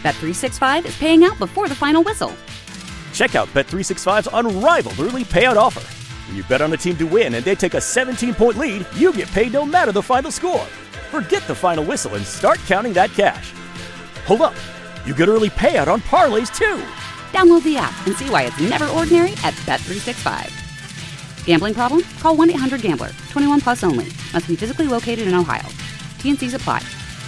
Bet365 is paying out before the final whistle. Check out Bet365's unrivaled early payout offer. When you bet on a team to win and they take a 17-point lead, you get paid no matter the final score. Forget the final whistle and start counting that cash. Hold up. You get early payout on parlays, too. Download the app and see why it's never ordinary at Bet365. Gambling problem? Call 1-800-GAMBLER. 21 plus only. Must be physically located in Ohio. T&Cs apply.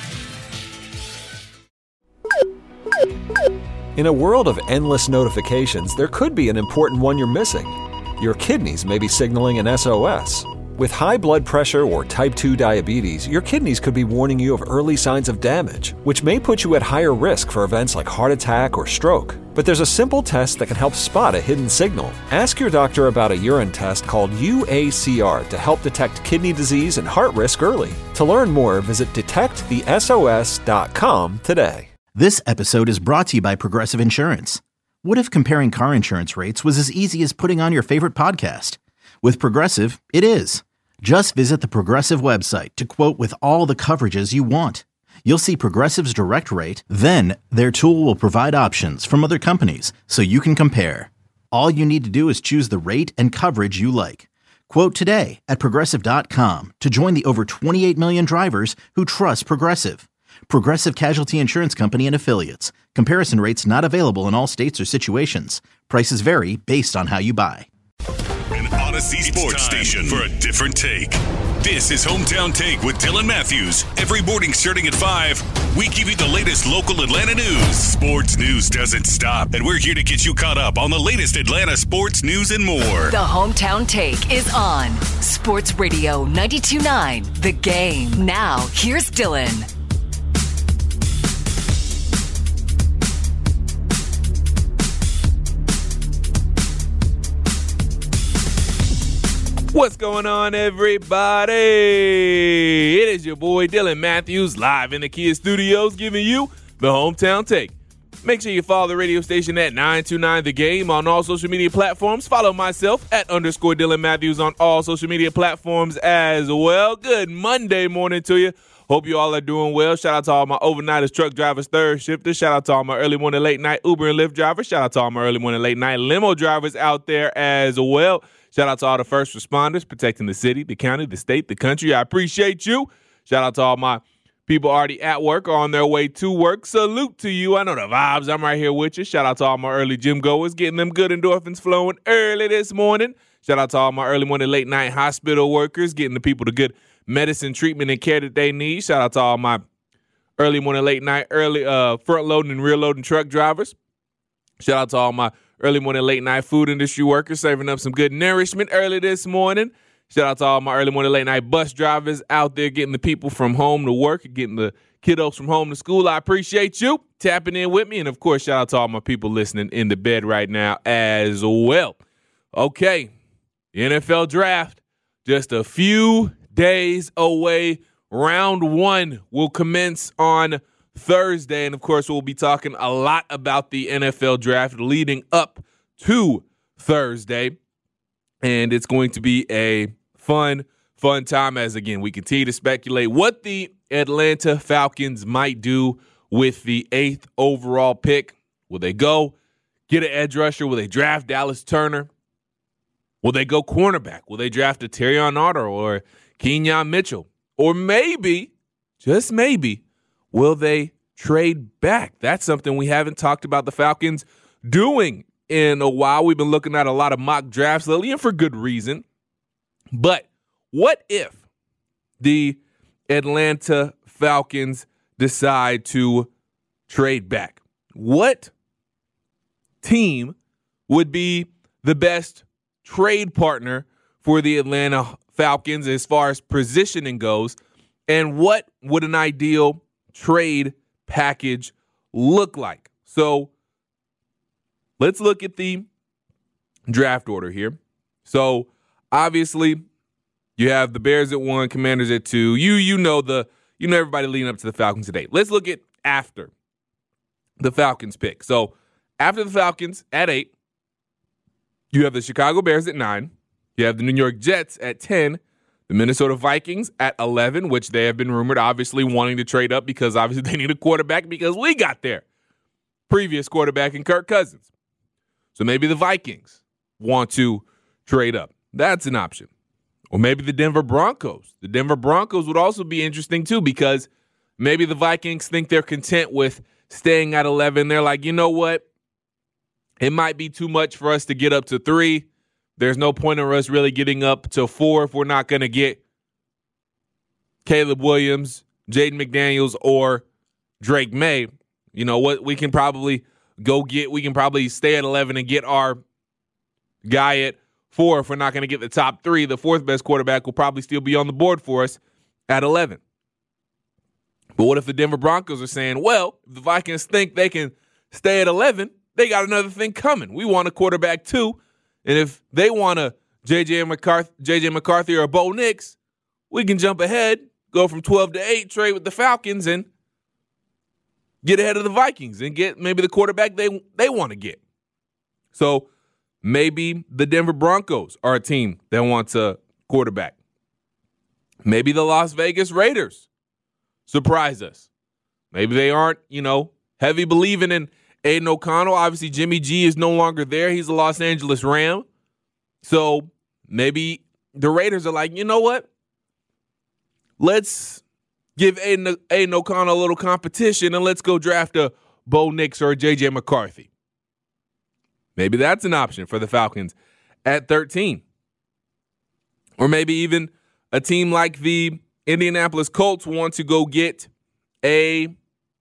In a world of endless notifications, there could be an important one you're missing. Your kidneys may be signaling an SOS. With high blood pressure or type 2 diabetes, your kidneys could be warning you of early signs of damage, which may put you at higher risk for events like heart attack or stroke. But there's a simple test that can help spot a hidden signal. Ask your doctor about a urine test called UACR to help detect kidney disease and heart risk early. To learn more, visit detectthesos.com today. This episode is brought to you by Progressive Insurance. What if comparing car insurance rates was as easy as putting on your favorite podcast? With Progressive, it is. Just visit the Progressive website to quote with all the coverages you want. You'll see Progressive's direct rate, then their tool will provide options from other companies so you can compare. All you need to do is choose the rate and coverage you like. Quote today at Progressive.com to join the over 28 million drivers who trust Progressive. Progressive Casualty Insurance Company and Affiliates. Comparison rates not available in all states or situations. Prices vary based on how you buy. An Odyssey Sports Station for a different take. This is Hometown Take with Dylan Matthews. Every morning starting at 5, we give you the latest local Atlanta news. Sports news doesn't stop, and we're here to get you caught up on the latest Atlanta sports news and more. The Hometown Take is on Sports Radio 92.9 The Game. Now, here's Dylan. What's going on, everybody? It is your boy Dylan Matthews live in the Kia Studios giving you the Hometown Take. Make sure you follow the radio station at 929 The Game on all social media platforms. Follow myself at _Dylan Matthews on all social media platforms as well. Good Monday morning to you. Hope you all are doing well. Shout out to all my overnighters, truck drivers, third shifters. Shout out to all my early morning, late night Uber and Lyft drivers. Shout out to all my early morning, late night limo drivers out there as well. Shout out to all the first responders protecting the city, the county, the state, the country. I appreciate you. Shout out to all my people already at work or on their way to work. Salute to you. I know the vibes. I'm right here with you. Shout out to all my early gym goers, getting them good endorphins flowing early this morning. Shout out to all my early morning, late night hospital workers, getting the people the good medicine, treatment, and care that they need. Shout out to all my early morning, late night, early front loading and rear loading truck drivers. Shout out to all my early morning, late night food industry workers serving up some good nourishment early this morning. Shout out to all my early morning, late night bus drivers out there getting the people from home to work, getting the kiddos from home to school. I appreciate you tapping in with me. And, of course, shout out to all my people listening in the bed right now as well. Okay, the NFL draft just a few days away. Round 1 will commence on Thursday, and of course we'll be talking a lot about the NFL draft leading up to Thursday, and it's going to be a fun time as, again, we continue to speculate what the Atlanta Falcons might do with the 8th overall pick. Will they go get an edge rusher? Will they draft Dallas Turner? Will they go cornerback? Will they draft a Terrion Arthur or Kenyon Mitchell? Or maybe, just maybe, will they trade back? That's something we haven't talked about the Falcons doing in a while. We've been looking at a lot of mock drafts lately, and for good reason. But what if the Atlanta Falcons decide to trade back? What team would be the best trade partner for the Atlanta Falcons as far as positioning goes? And what would an ideal trade package look like? So let's look at the draft order here. So obviously you have the Bears at 1, Commanders at 2. You know everybody leading up to the Falcons today. Let's look at after the Falcons pick. So after the Falcons at 8, you have the Chicago Bears at 9. You have the New York Jets at 10. The Minnesota Vikings at 11, which they have been rumored obviously wanting to trade up because obviously they need a quarterback because we got there. previous quarterback in Kirk Cousins. So maybe the Vikings want to trade up. That's an option. Or maybe the Denver Broncos. The Denver Broncos would also be interesting too, because maybe the Vikings think they're content with staying at 11. They're like, you know what? It might be too much for us to get up to 3. There's no point in us really getting up to 4 if we're not going to get Caleb Williams, Jaden McDaniels, or Drake May. You know what? We can probably stay at 11 and get our guy at 4 if we're not going to get the top 3. The 4th best quarterback will probably still be on the board for us at 11. But what if the Denver Broncos are saying, well, if the Vikings think they can stay at 11, they got another thing coming. We want a quarterback too. And if they want a J.J. McCarthy or Bo Nix, we can jump ahead, go from 12 to 8, trade with the Falcons, and get ahead of the Vikings and get maybe the quarterback they want to get. So maybe the Denver Broncos are a team that wants a quarterback. Maybe the Las Vegas Raiders surprise us. Maybe they aren't, heavy believing in Aiden O'Connell. Obviously, Jimmy G is no longer there. He's a Los Angeles Ram. So maybe the Raiders are like, you know what? Let's give Aiden O'Connell a little competition, and let's go draft a Bo Nix or a J.J. McCarthy. Maybe that's an option for the Falcons at 13. Or maybe even a team like the Indianapolis Colts want to go get the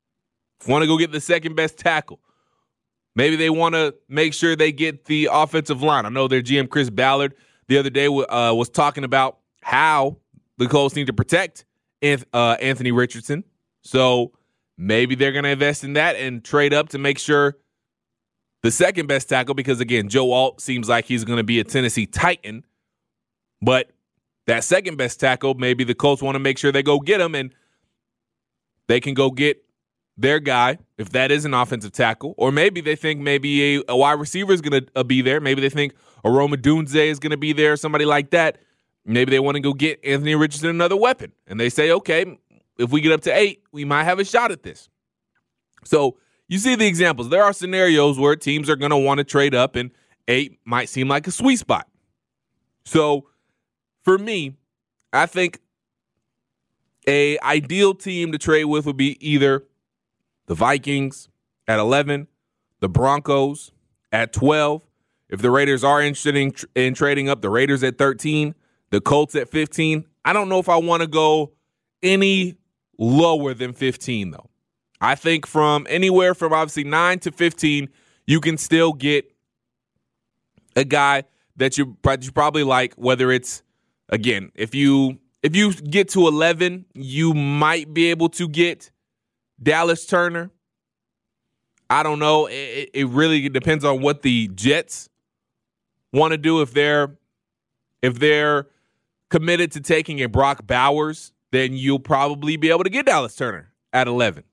second best tackle. Maybe they want to make sure they get the offensive line. I know their GM Chris Ballard the other day was talking about how the Colts need to protect Anthony Richardson. So maybe they're going to invest in that and trade up to make sure the second best tackle, because, again, Joe Alt seems like he's going to be a Tennessee Titan. But that second best tackle, maybe the Colts want to make sure they go get him, and they can go get their guy if that is an offensive tackle. Or maybe they think maybe a wide receiver is going to be there. Maybe they think a Roma Dunze is going to be there, somebody like that. Maybe they want to go get Anthony Richardson another weapon. And they say, okay, if we get up to 8, we might have a shot at this. So you see the examples. There are scenarios where teams are going to want to trade up, and 8 might seem like a sweet spot. So for me, I think a ideal team to trade with would be either the Vikings at 11, the Broncos at 12. If the Raiders are interested in trading up, the Raiders at 13, the Colts at 15. I don't know if I want to go any lower than 15, though. I think from anywhere from obviously 9 to 15, you can still get a guy that you probably like, whether it's, again, if you get to 11, you might be able to get Dallas Turner. I don't know. It really depends on what the Jets want to do. If they're committed to taking a Brock Bowers, then you'll probably be able to get Dallas Turner at 11.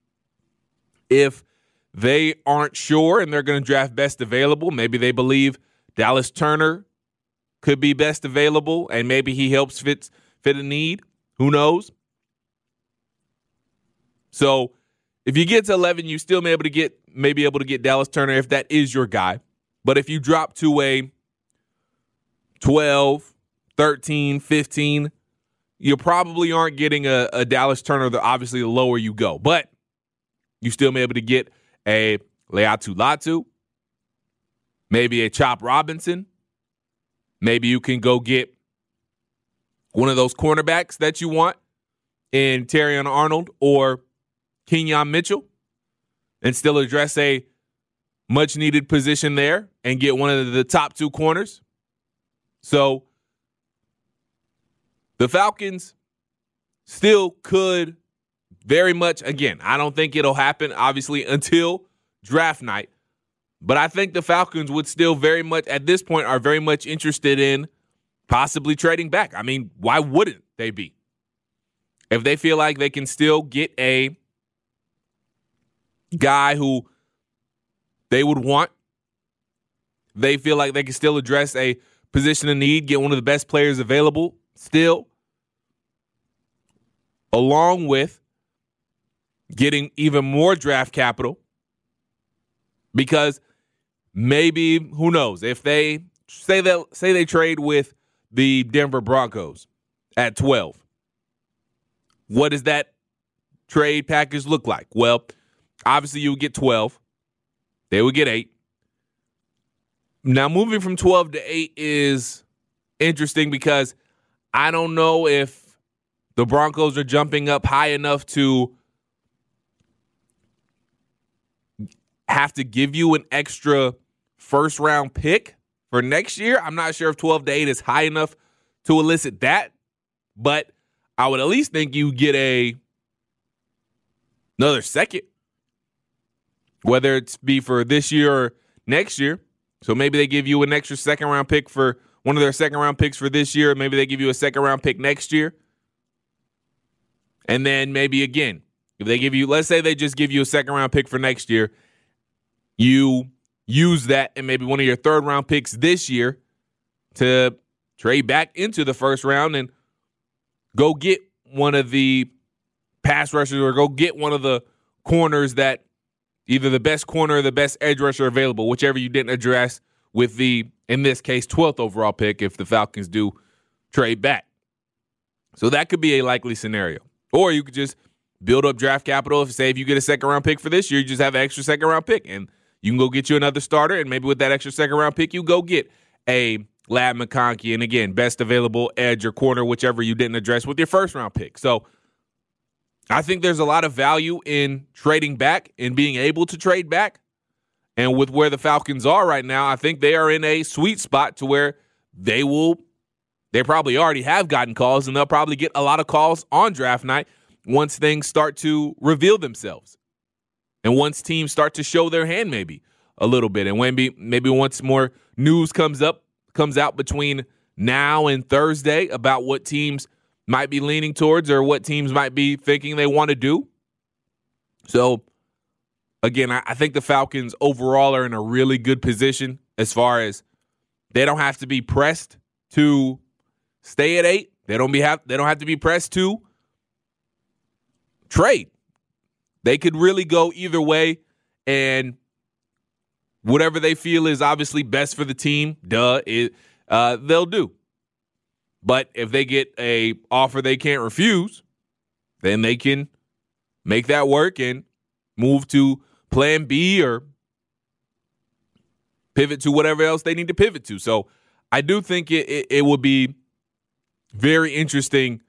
If they aren't sure and they're going to draft best available, maybe they believe Dallas Turner could be best available and maybe he helps fit a need. Who knows? So if you get to 11, you still may be able to get Dallas Turner if that is your guy. But if you drop to a 12, 13, 15, you probably aren't getting a Dallas Turner, obviously the lower you go. But you still may be able to get a Leatu Latu, maybe a Chop Robinson. Maybe you can go get one of those cornerbacks that you want in Terrion Arnold or Kenyon Mitchell and still address a much-needed position there and get one of the top 2 corners. So the Falcons still could very much, again, I don't think it'll happen, obviously, until draft night. But I think the Falcons would still very much, at this point, are very much interested in possibly trading back. I mean, why wouldn't they be? If they feel like they can still get a guy who they would want, they feel like they can still address a position of need, get one of the best players available still, along with getting even more draft capital Because maybe, who knows, if they say they trade with the Denver Broncos at 12, what does that trade package look like? Well, obviously you would get 12. They would get 8. Now, moving from 12 to 8 is interesting because I don't know if the Broncos are jumping up high enough to have to give you an extra first-round pick for next year. I'm not sure if 12 to 8 is high enough to elicit that, but I would at least think you get another second, whether it's be for this year or next year. So maybe they give you an extra second-round pick for one of their second-round picks for this year. Maybe they give you a second-round pick next year. And then maybe again, if they give you, let's say they just give you a second-round pick for next year, you use that and maybe one of your third-round picks this year to trade back into the first round and go get one of the pass rushers or go get one of the corners that either the best corner or the best edge rusher available, whichever you didn't address with the, in this case, 12th overall pick if the Falcons do trade back. So that could be a likely scenario. Or you could just build up draft capital. Say if you get a second-round pick for this year, you just have an extra second-round pick, and you can go get you another starter, and maybe with that extra second-round pick, you go get a Ladd McConkey, and again, best available edge or corner, whichever you didn't address with your first-round pick. So I think there's a lot of value in trading back and being able to trade back. And with where the Falcons are right now, I think they are in a sweet spot to where they probably already have gotten calls, and they'll probably get a lot of calls on draft night once things start to reveal themselves. And once teams start to show their hand maybe a little bit. And maybe once more news comes out between now and Thursday about what teams might be leaning towards or what teams might be thinking they want to do. So, again, I think the Falcons overall are in a really good position as far as they don't have to be pressed to stay at 8. They don't have to be pressed to trade. They could really go either way, and whatever they feel is obviously best for the team, they'll do. But if they get a offer they can't refuse, then they can make that work and move to plan B or pivot to whatever else they need to pivot to. So I do think it would be very interesting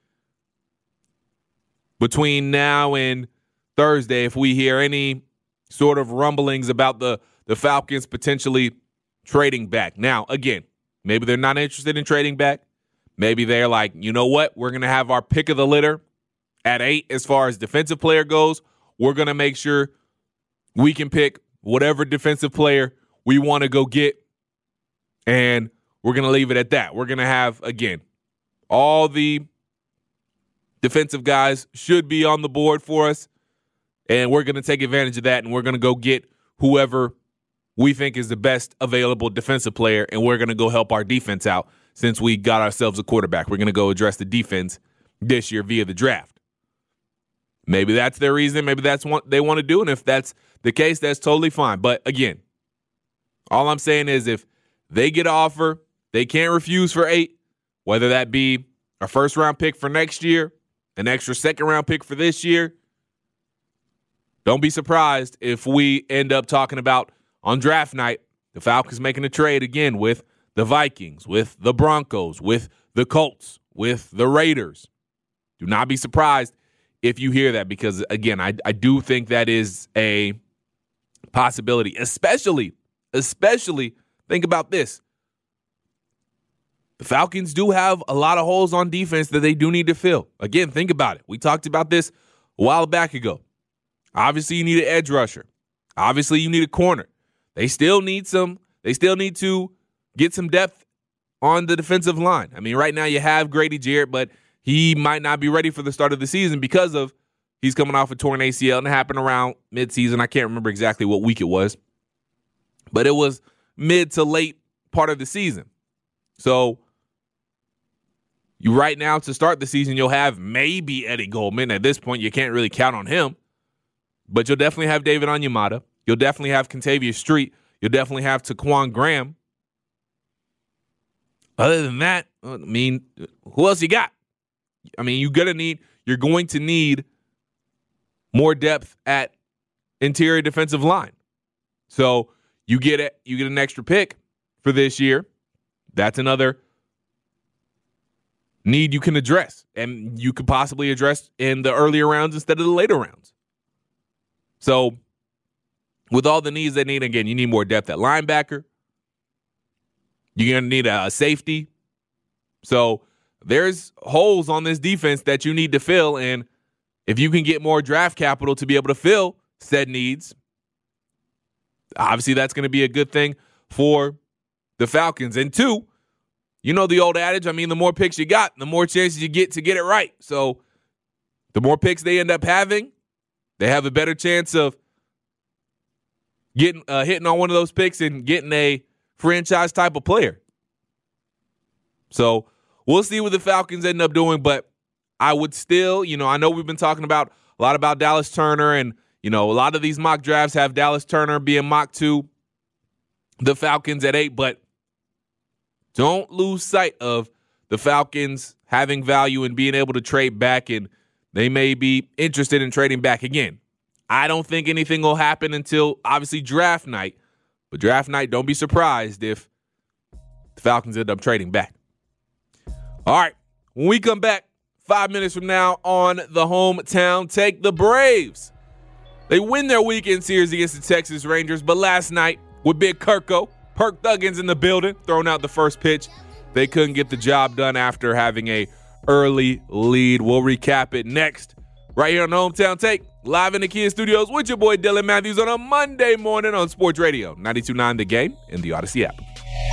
between now and Thursday if we hear any sort of rumblings about the Falcons potentially trading back. Now, again, maybe they're not interested in trading back. Maybe they're like, you know what? We're going to have our pick of the litter at 8 as far as defensive player goes. We're going to make sure we can pick whatever defensive player we want to go get, and we're going to leave it at that. We're going to have, again, all the defensive guys should be on the board for us, and we're going to take advantage of that, and we're going to go get whoever we think is the best available defensive player, and we're going to go help our defense out. Since we got ourselves a quarterback, we're going to go address the defense this year via the draft. Maybe that's their reason. Maybe that's what they want to do. And if that's the case, that's totally fine. But again, all I'm saying is if they get an offer, they can't refuse for 8, whether that be a first-round pick for next year, an extra second-round pick for this year. Don't be surprised if we end up talking about on draft night, the Falcons making a trade again with the Vikings, with the Broncos, with the Colts, with the Raiders. Do not be surprised if you hear that because, again, I do think that is a possibility, especially, think about this. The Falcons do have a lot of holes on defense that they do need to fill. Again, think about it. We talked about this a while back ago. Obviously, you need an edge rusher. Obviously, you need a corner. They still need to get some depth on the defensive line. I mean, right now you have Grady Jarrett, but he might not be ready for the start of the season because of he's coming off a torn ACL, and it happened around midseason. I can't remember exactly what week it was, but it was mid to late part of the season. So you right now to start the season, you'll have maybe Eddie Goldman. At this point, you can't really count on him, but you'll definitely have David Onyemata. You'll definitely have Kentavious Street. You'll definitely have Taquan Graham. Other than that, I mean, who else you got? I mean, you're going to need more depth at interior defensive line. So you get an extra pick for this year. That's another need you can address, and you could possibly address in the earlier rounds instead of the later rounds. So with all the needs they need, again, you need more depth at linebacker. You're going to need a safety. So there's holes on this defense that you need to fill, and if you can get more draft capital to be able to fill said needs, obviously that's going to be a good thing for the Falcons. And two, you know the old adage, I mean, the more picks you got, the more chances you get to get it right. So the more picks they end up having, they have a better chance of getting hitting on one of those picks and getting a franchise type of player. So we'll see what the Falcons end up doing, but I would still, I know we've been talking a lot about Dallas Turner, and, a lot of these mock drafts have Dallas Turner being mocked to the Falcons at 8, but don't lose sight of the Falcons having value and being able to trade back, and they may be interested in trading back again. I don't think anything will happen until, obviously, draft night. But draft night, don't be surprised if the Falcons end up trading back. All right, when we come back 5 minutes from now on the Hometown Take, the Braves, they win their weekend series against the Texas Rangers, but last night with Big Kirko, Perk Thuggins in the building, throwing out the first pitch. They couldn't get the job done after having a early lead. We'll recap it next, right here on the Hometown Take, live in the Kia Studios with your boy Dylan Matthews on a Monday morning on Sports Radio 92.9 The Game and the Odyssey app.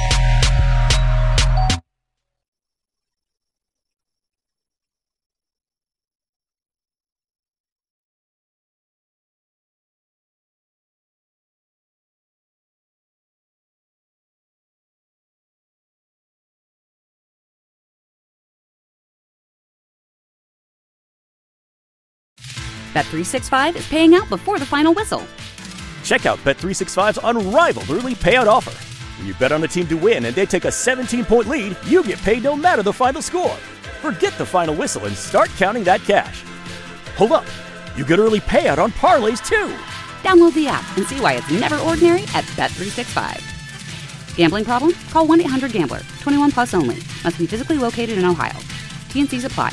Bet365 is paying out before the final whistle. Check out Bet365's unrivaled early payout offer. When you bet on a team to win and they take a 17-point lead, you get paid no matter the final score. Forget the final whistle and start counting that cash. Hold up. You get early payout on parlays, too. Download the app and see why it's never ordinary at Bet365. Gambling problem? Call 1-800-GAMBLER. 21 plus only. Must be physically located in Ohio. T&Cs apply.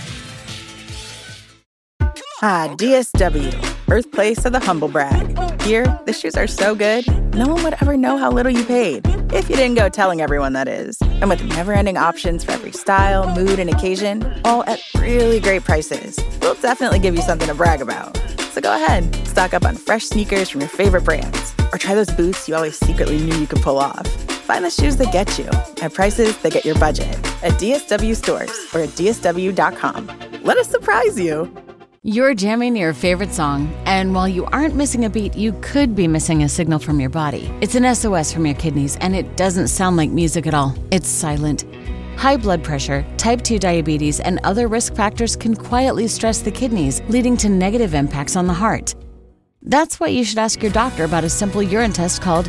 Ah, DSW, birthplace of the humble brag. Here, the shoes are so good, no one would ever know how little you paid. If you didn't go telling everyone, that is. And with never-ending options for every style, mood, and occasion, all at really great prices, we'll definitely give you something to brag about. So go ahead, stock up on fresh sneakers from your favorite brands, or try those boots you always secretly knew you could pull off. Find the shoes that get you at prices that get your budget at DSW stores or at DSW.com. Let us surprise you. You're jamming your favorite song, and while you aren't missing a beat, you could be missing a signal from your body. It's an SOS from your kidneys, and it doesn't sound like music at all. It's silent. High blood pressure, type 2 diabetes, and other risk factors can quietly stress the kidneys, leading to negative impacts on the heart. That's why you should ask your doctor about a simple urine test called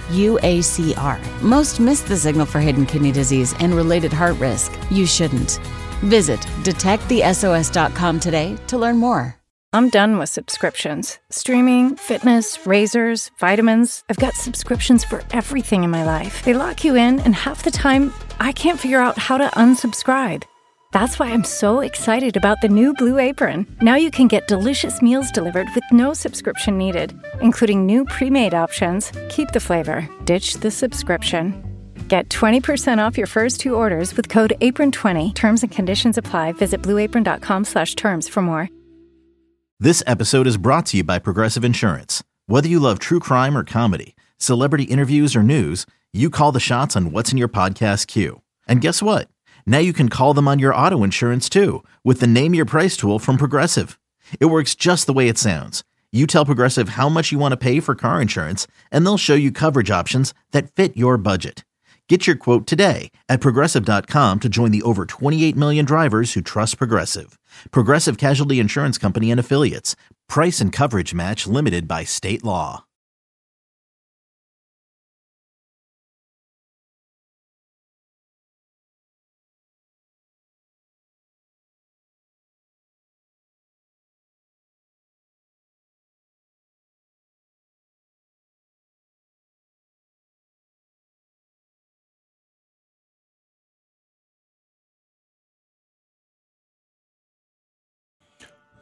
UACR. Most miss the signal for hidden kidney disease and related heart risk. You shouldn't. Visit detectthesos.com today to learn more. I'm done with subscriptions. Streaming, fitness, razors, vitamins. I've got subscriptions for everything in my life. They lock you in, and half the time, I can't figure out how to unsubscribe. That's why I'm so excited about the new Blue Apron. Now you can get delicious meals delivered with no subscription needed, including new pre-made options. Keep the flavor. Ditch the subscription. Get 20% off your first 2 orders with code APRON20. Terms and conditions apply. Visit blueapron.com/terms for more. This episode is brought to you by Progressive Insurance. Whether you love true crime or comedy, celebrity interviews or news, you call the shots on what's in your podcast queue. And guess what? Now you can call them on your auto insurance too with the Name Your Price tool from Progressive. It works just the way it sounds. You tell Progressive how much you want to pay for car insurance, and they'll show you coverage options that fit your budget. Get your quote today at Progressive.com to join the over 28 million drivers who trust Progressive. Progressive Casualty Insurance Company and Affiliates. Price and coverage match limited by state law.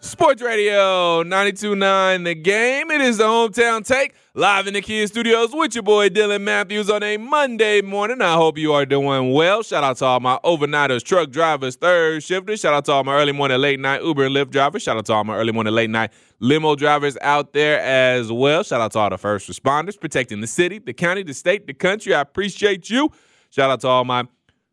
Sports Radio 92.9 The Game. It is the Hometown Take, live in the Kia Studios with your boy Dylan Matthews on a Monday morning. I hope you are doing well. Shout out to all my overnighters, truck drivers, third shifters. Shout out to all my early morning, late night Uber and Lyft drivers. Shout out to all my early morning, late night limo drivers out there as well. Shout out to all the first responders protecting the city, the county, the state, the country. I appreciate you. Shout out to all my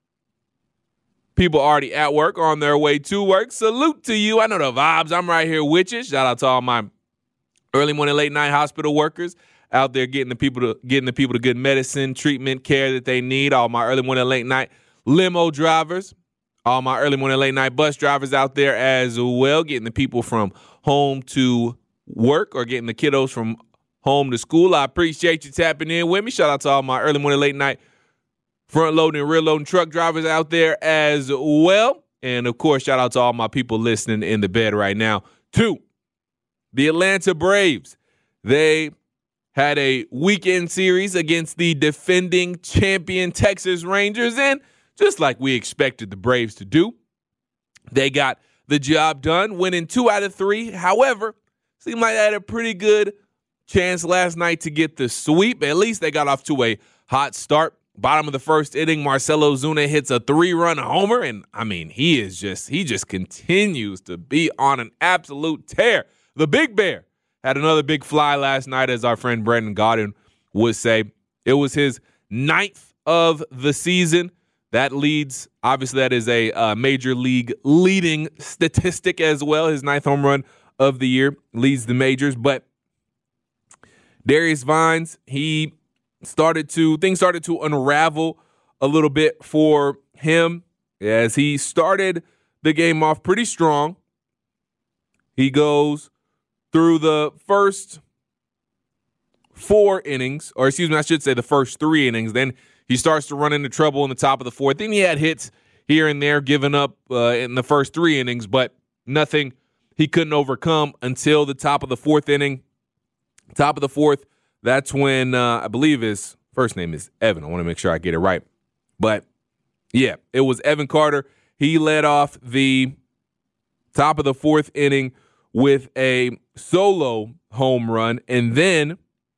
people already at work, on their way to work. Salute to you. I know the vibes. I'm right here with you. Shout out to all my early morning, late night hospital workers out there getting the people the good medicine, treatment, care that they need. All my early morning, late night limo drivers, all my early morning, late night bus drivers out there as well, getting the people from home to work or getting the kiddos from home to school. I appreciate you tapping in with me. Shout out to all my early morning, late night front loading and rear loading truck drivers out there as well. And, of course, shout out to all my people listening in the bed right now, too. The Atlanta Braves, they had a weekend series against the defending champion Texas Rangers. And just like we expected the Braves to do, they got the job done, winning 2 out of 3. However, seemed like they had a pretty good chance last night to get the sweep. At least they got off to a hot start. Bottom of the first inning, Marcell Ozuna hits a 3-run homer, and I mean, he just continues to be on an absolute tear. The Big Bear had another big fly last night, as our friend Brandon Gaudin would say. It was his 9th of the season. That leads, obviously, that is a major league leading statistic as well. His 9th home run of the year leads the majors, but Darius Vines, things started to unravel a little bit for him as he started the game off pretty strong. He goes through the first 4 innings, or excuse me, I should say the first 3 innings. Then he starts to run into trouble in the top of the 4th. Then he had hits here and there given up in the first 3 innings, but nothing he couldn't overcome until the top of the 4th inning. Top of the 4th. That's when I believe his first name is Evan. I want to make sure I get it right. But, yeah, it was Evan Carter. He led off the top of the 4th inning with a solo home run. And then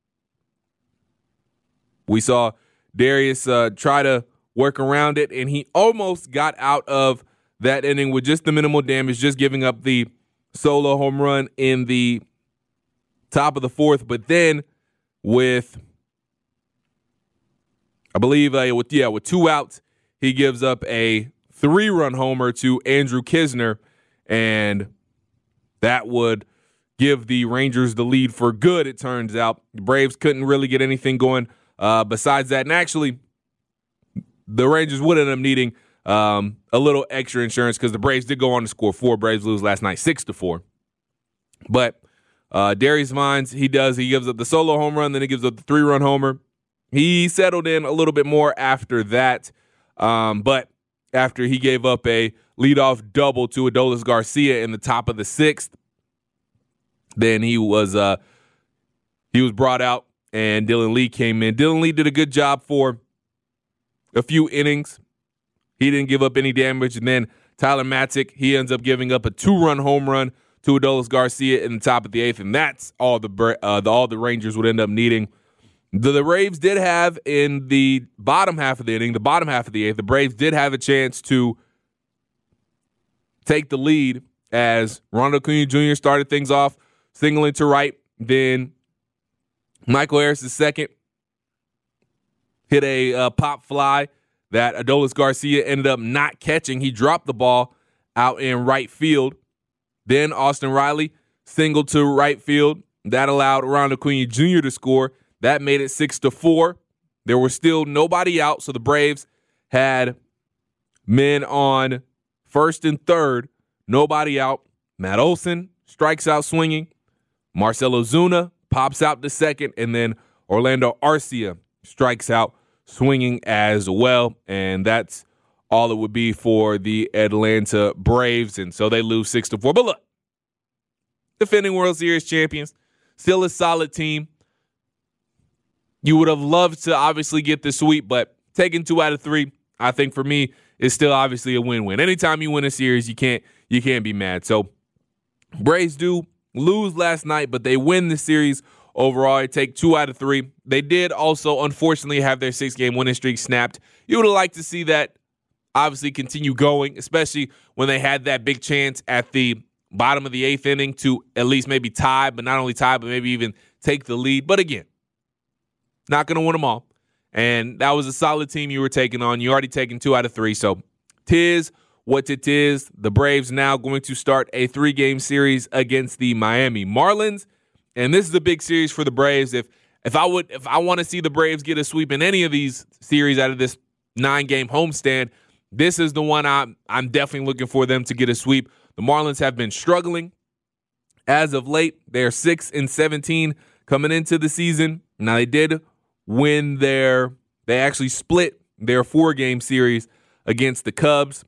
we saw Darius try to work around it, and he almost got out of that inning with just the minimal damage, just giving up the solo home run in the top of the 4th. But then with, I believe, with 2 outs, he gives up a 3-run homer to Andrew Knizner, and that would give the Rangers the lead for good, it turns out. The Braves couldn't really get anything going besides that. And actually, the Rangers would end up needing a little extra insurance because the Braves did go on to score 4. Braves lose last night 6-4. But Darius Vines, he gives up the solo home run, then he gives up the 3-run homer. He settled in a little bit more after that, but after he gave up a leadoff double to Adolis Garcia in the top of the 6th, then he was brought out, and Dylan Lee came in. Dylan Lee did a good job for a few innings. He didn't give up any damage, and then Tyler Matzek, he ends up giving up a 2-run home run to Adolis Garcia in the top of the 8th, and that's all the Rangers would end up needing. The Braves did have in the bottom half of the inning, the bottom half of the 8th, the Braves did have a chance to take the lead as Ronald Acuna Jr. started things off, singling to right. Then Michael Harris II hit a pop fly that Adolis Garcia ended up not catching. He dropped the ball out in right field. Then Austin Riley singled to right field. That allowed Ronald Acuna Jr. to score. That made it 6-4. There was still nobody out, so the Braves had men on first and third, nobody out. Matt Olson strikes out swinging. Marcell Ozuna pops out to second, and then Orlando Arcia strikes out swinging as well. And that's all it would be for the Atlanta Braves. And so they lose 6-4. But look, defending World Series champions, still a solid team. You would have loved to obviously get the sweep, but taking 2 out of 3, I think for me, is still obviously a win-win. Anytime you win a series, you can't be mad. So Braves do lose last night, but they win the series overall. They take 2 out of 3. They did also, unfortunately, have their 6-game winning streak snapped. You would have liked to see that obviously continue going, especially when they had that big chance at the bottom of the 8th inning to at least maybe tie, but not only tie, but maybe even take the lead. But again, not going to win them all. And that was a solid team you were taking on. You already taken 2 out of 3. So tis what it is. The Braves now going to start a 3-game series against the Miami Marlins. And this is a big series for the Braves. If I want to see the Braves get a sweep in any of these series out of this 9-game homestand, this is the one I'm definitely looking for them to get a sweep. The Marlins have been struggling as of late. They're 6-17 coming into the season. Now they did win they actually split their 4-game series against the Cubs.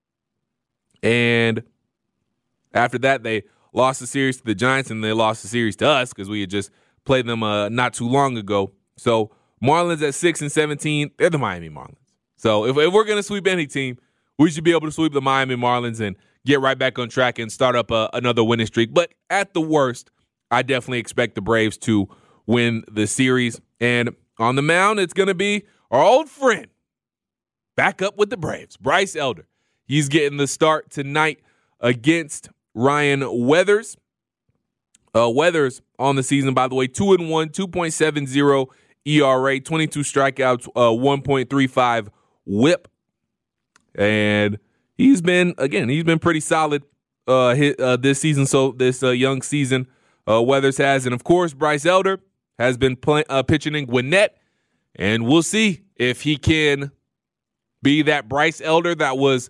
And after that, they lost the series to the Giants, and they lost the series to us because we had just played them not too long ago. So Marlins at 6-17, they're the Miami Marlins. So if we're going to sweep any team, we should be able to sweep the Miami Marlins and get right back on track and start up another winning streak. But at the worst, I definitely expect the Braves to win the series. And on the mound, it's going to be our old friend back up with the Braves, Bryce Elder. He's getting the start tonight against Ryan Weathers. Weathers on the season, by the way, 2-1, 2.70 ERA, 22 strikeouts, 1.35 WHIP. And he's been pretty solid this season. So this young season, Weathers has. And, of course, Bryce Elder has been pitching in Gwinnett. And we'll see if he can be that Bryce Elder that was,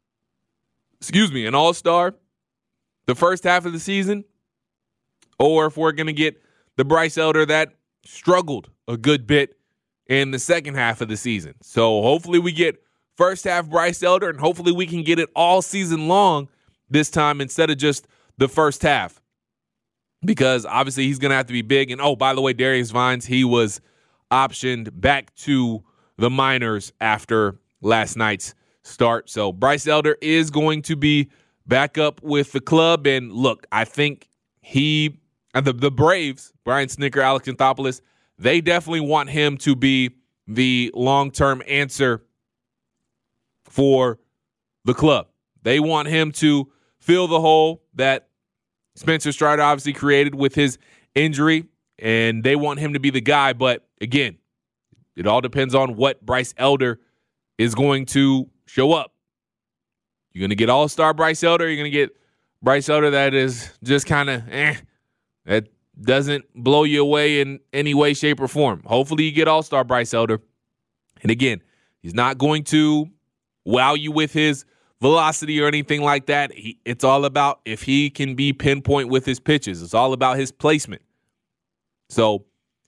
an all-star the first half of the season, or if we're going to get the Bryce Elder that struggled a good bit in the second half of the season. So hopefully we get first half Bryce Elder, and hopefully we can get it all season long this time instead of just the first half, because obviously he's going to have to be big. And, oh, by the way, Darius Vines, he was optioned back to the minors after last night's start. So Bryce Elder is going to be back up with the club. And look, I think the Braves, Brian Snitker, Alex Anthopoulos, they definitely want him to be the long-term answer for the club. They want him to fill the hole that Spencer Strider obviously created with his injury, and they want him to be the guy. But again, it all depends on what Bryce Elder is going to show up. You're going to get all-star Bryce Elder, or you're going to get Bryce Elder that is just kind of that doesn't blow you away in any way, shape, or form. Hopefully you get all-star Bryce Elder. And again, he's not going to wow you with his velocity or anything like that. It's all about if he can be pinpoint with his pitches. It's all about his placement. So,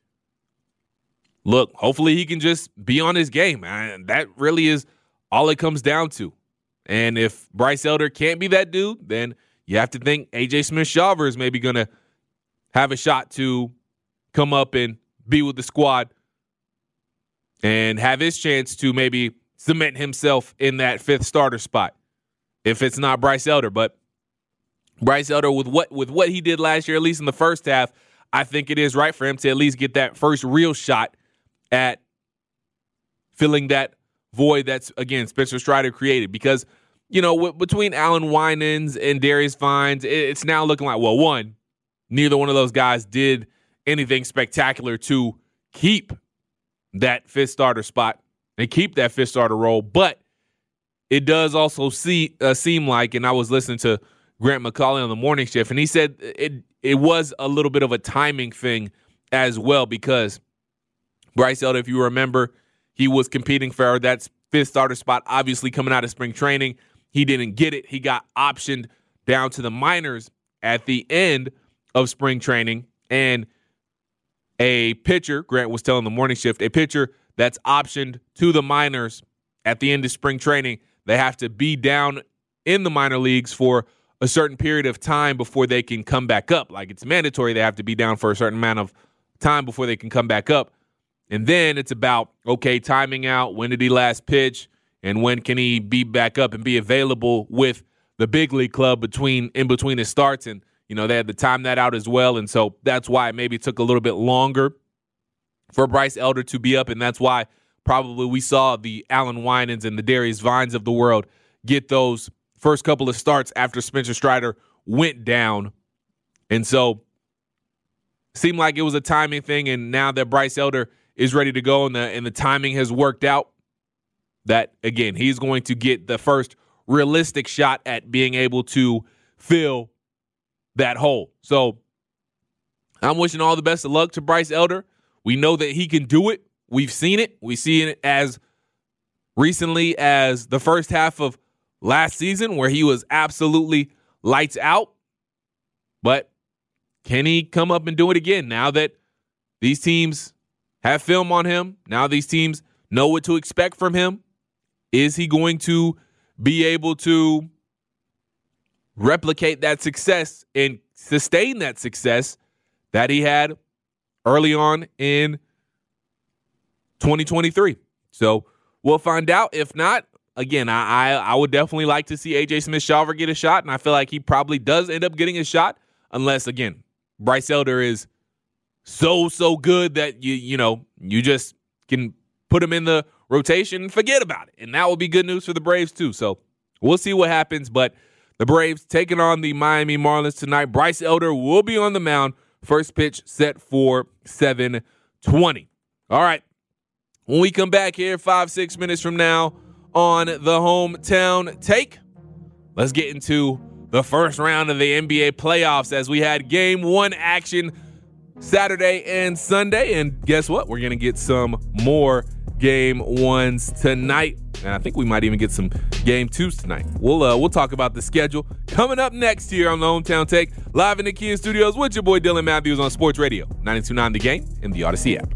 look, hopefully he can just be on his game. That really is all it comes down to. And if Bryce Elder can't be that dude, then you have to think A.J. Smith-Shawver is maybe going to have a shot to come up and be with the squad and have his chance to maybe cement himself in that 5th starter spot if it's not Bryce Elder. But Bryce Elder, with what he did last year, at least in the first half, I think it is right for him to at least get that first real shot at filling that void that's, again, Spencer Strider created. Because, between Alan Winans and Darius Vines, it's now looking like, well, one, neither one of those guys did anything spectacular to keep that 5th starter spot and keep that 5th starter role. But it does also seem like, and I was listening to Grant McCauley on the morning shift, and he said it was a little bit of a timing thing as well, because Bryce Elder, if you remember, he was competing for that 5th starter spot, obviously coming out of spring training. He didn't get it. He got optioned down to the minors at the end of spring training. And a pitcher, Grant was telling the morning shift, a pitcher that's optioned to the minors at the end of spring training, they have to be down in the minor leagues for a certain period of time before they can come back up. Like, it's mandatory they have to be down for a certain amount of time before they can come back up. And then it's about, okay, timing out, when did he last pitch, and when can he be back up and be available with the big league club in between his starts. And They had to time that out as well, and so that's why it maybe took a little bit longer for Bryce Elder to be up, and that's why probably we saw the Allen Winans and the Darius Vines of the world get those first couple of starts after Spencer Strider went down. And so seemed like it was a timing thing, and now that Bryce Elder is ready to go and the timing has worked out, that, again, he's going to get the first realistic shot at being able to fill that hole. So I'm wishing all the best of luck to Bryce Elder. We know that he can do it. We've seen it. We've seen it as recently as the first half of last season where he was absolutely lights out. But can he come up and do it again now that these teams have film on him? Now these teams know what to expect from him. Is he going to be able to replicate that success and sustain that success that he had early on in 2023? So we'll find out. If not, again, I would definitely like to see A.J. Smith-Shawver get a shot, and I feel like he probably does end up getting a shot unless, again, Bryce Elder is so good that you just can put him in the rotation and forget about it. And that will be good news for the Braves too. So we'll see what happens. But the Braves taking on the Miami Marlins tonight. Bryce Elder will be on the mound. First pitch set for 7:20. All right. When we come back here 5-6 minutes from now on the Hometown Take, let's get into the first round of the NBA playoffs as we had Game 1 action Saturday and Sunday. And guess what? We're going to get some more Game 1s tonight. And I think we might even get some Game 2s tonight. We'll talk about the schedule coming up next here on the Hometown Take, live in the Kia Studios with your boy Dylan Matthews on Sports Radio 92.9 The Game and the Odyssey app.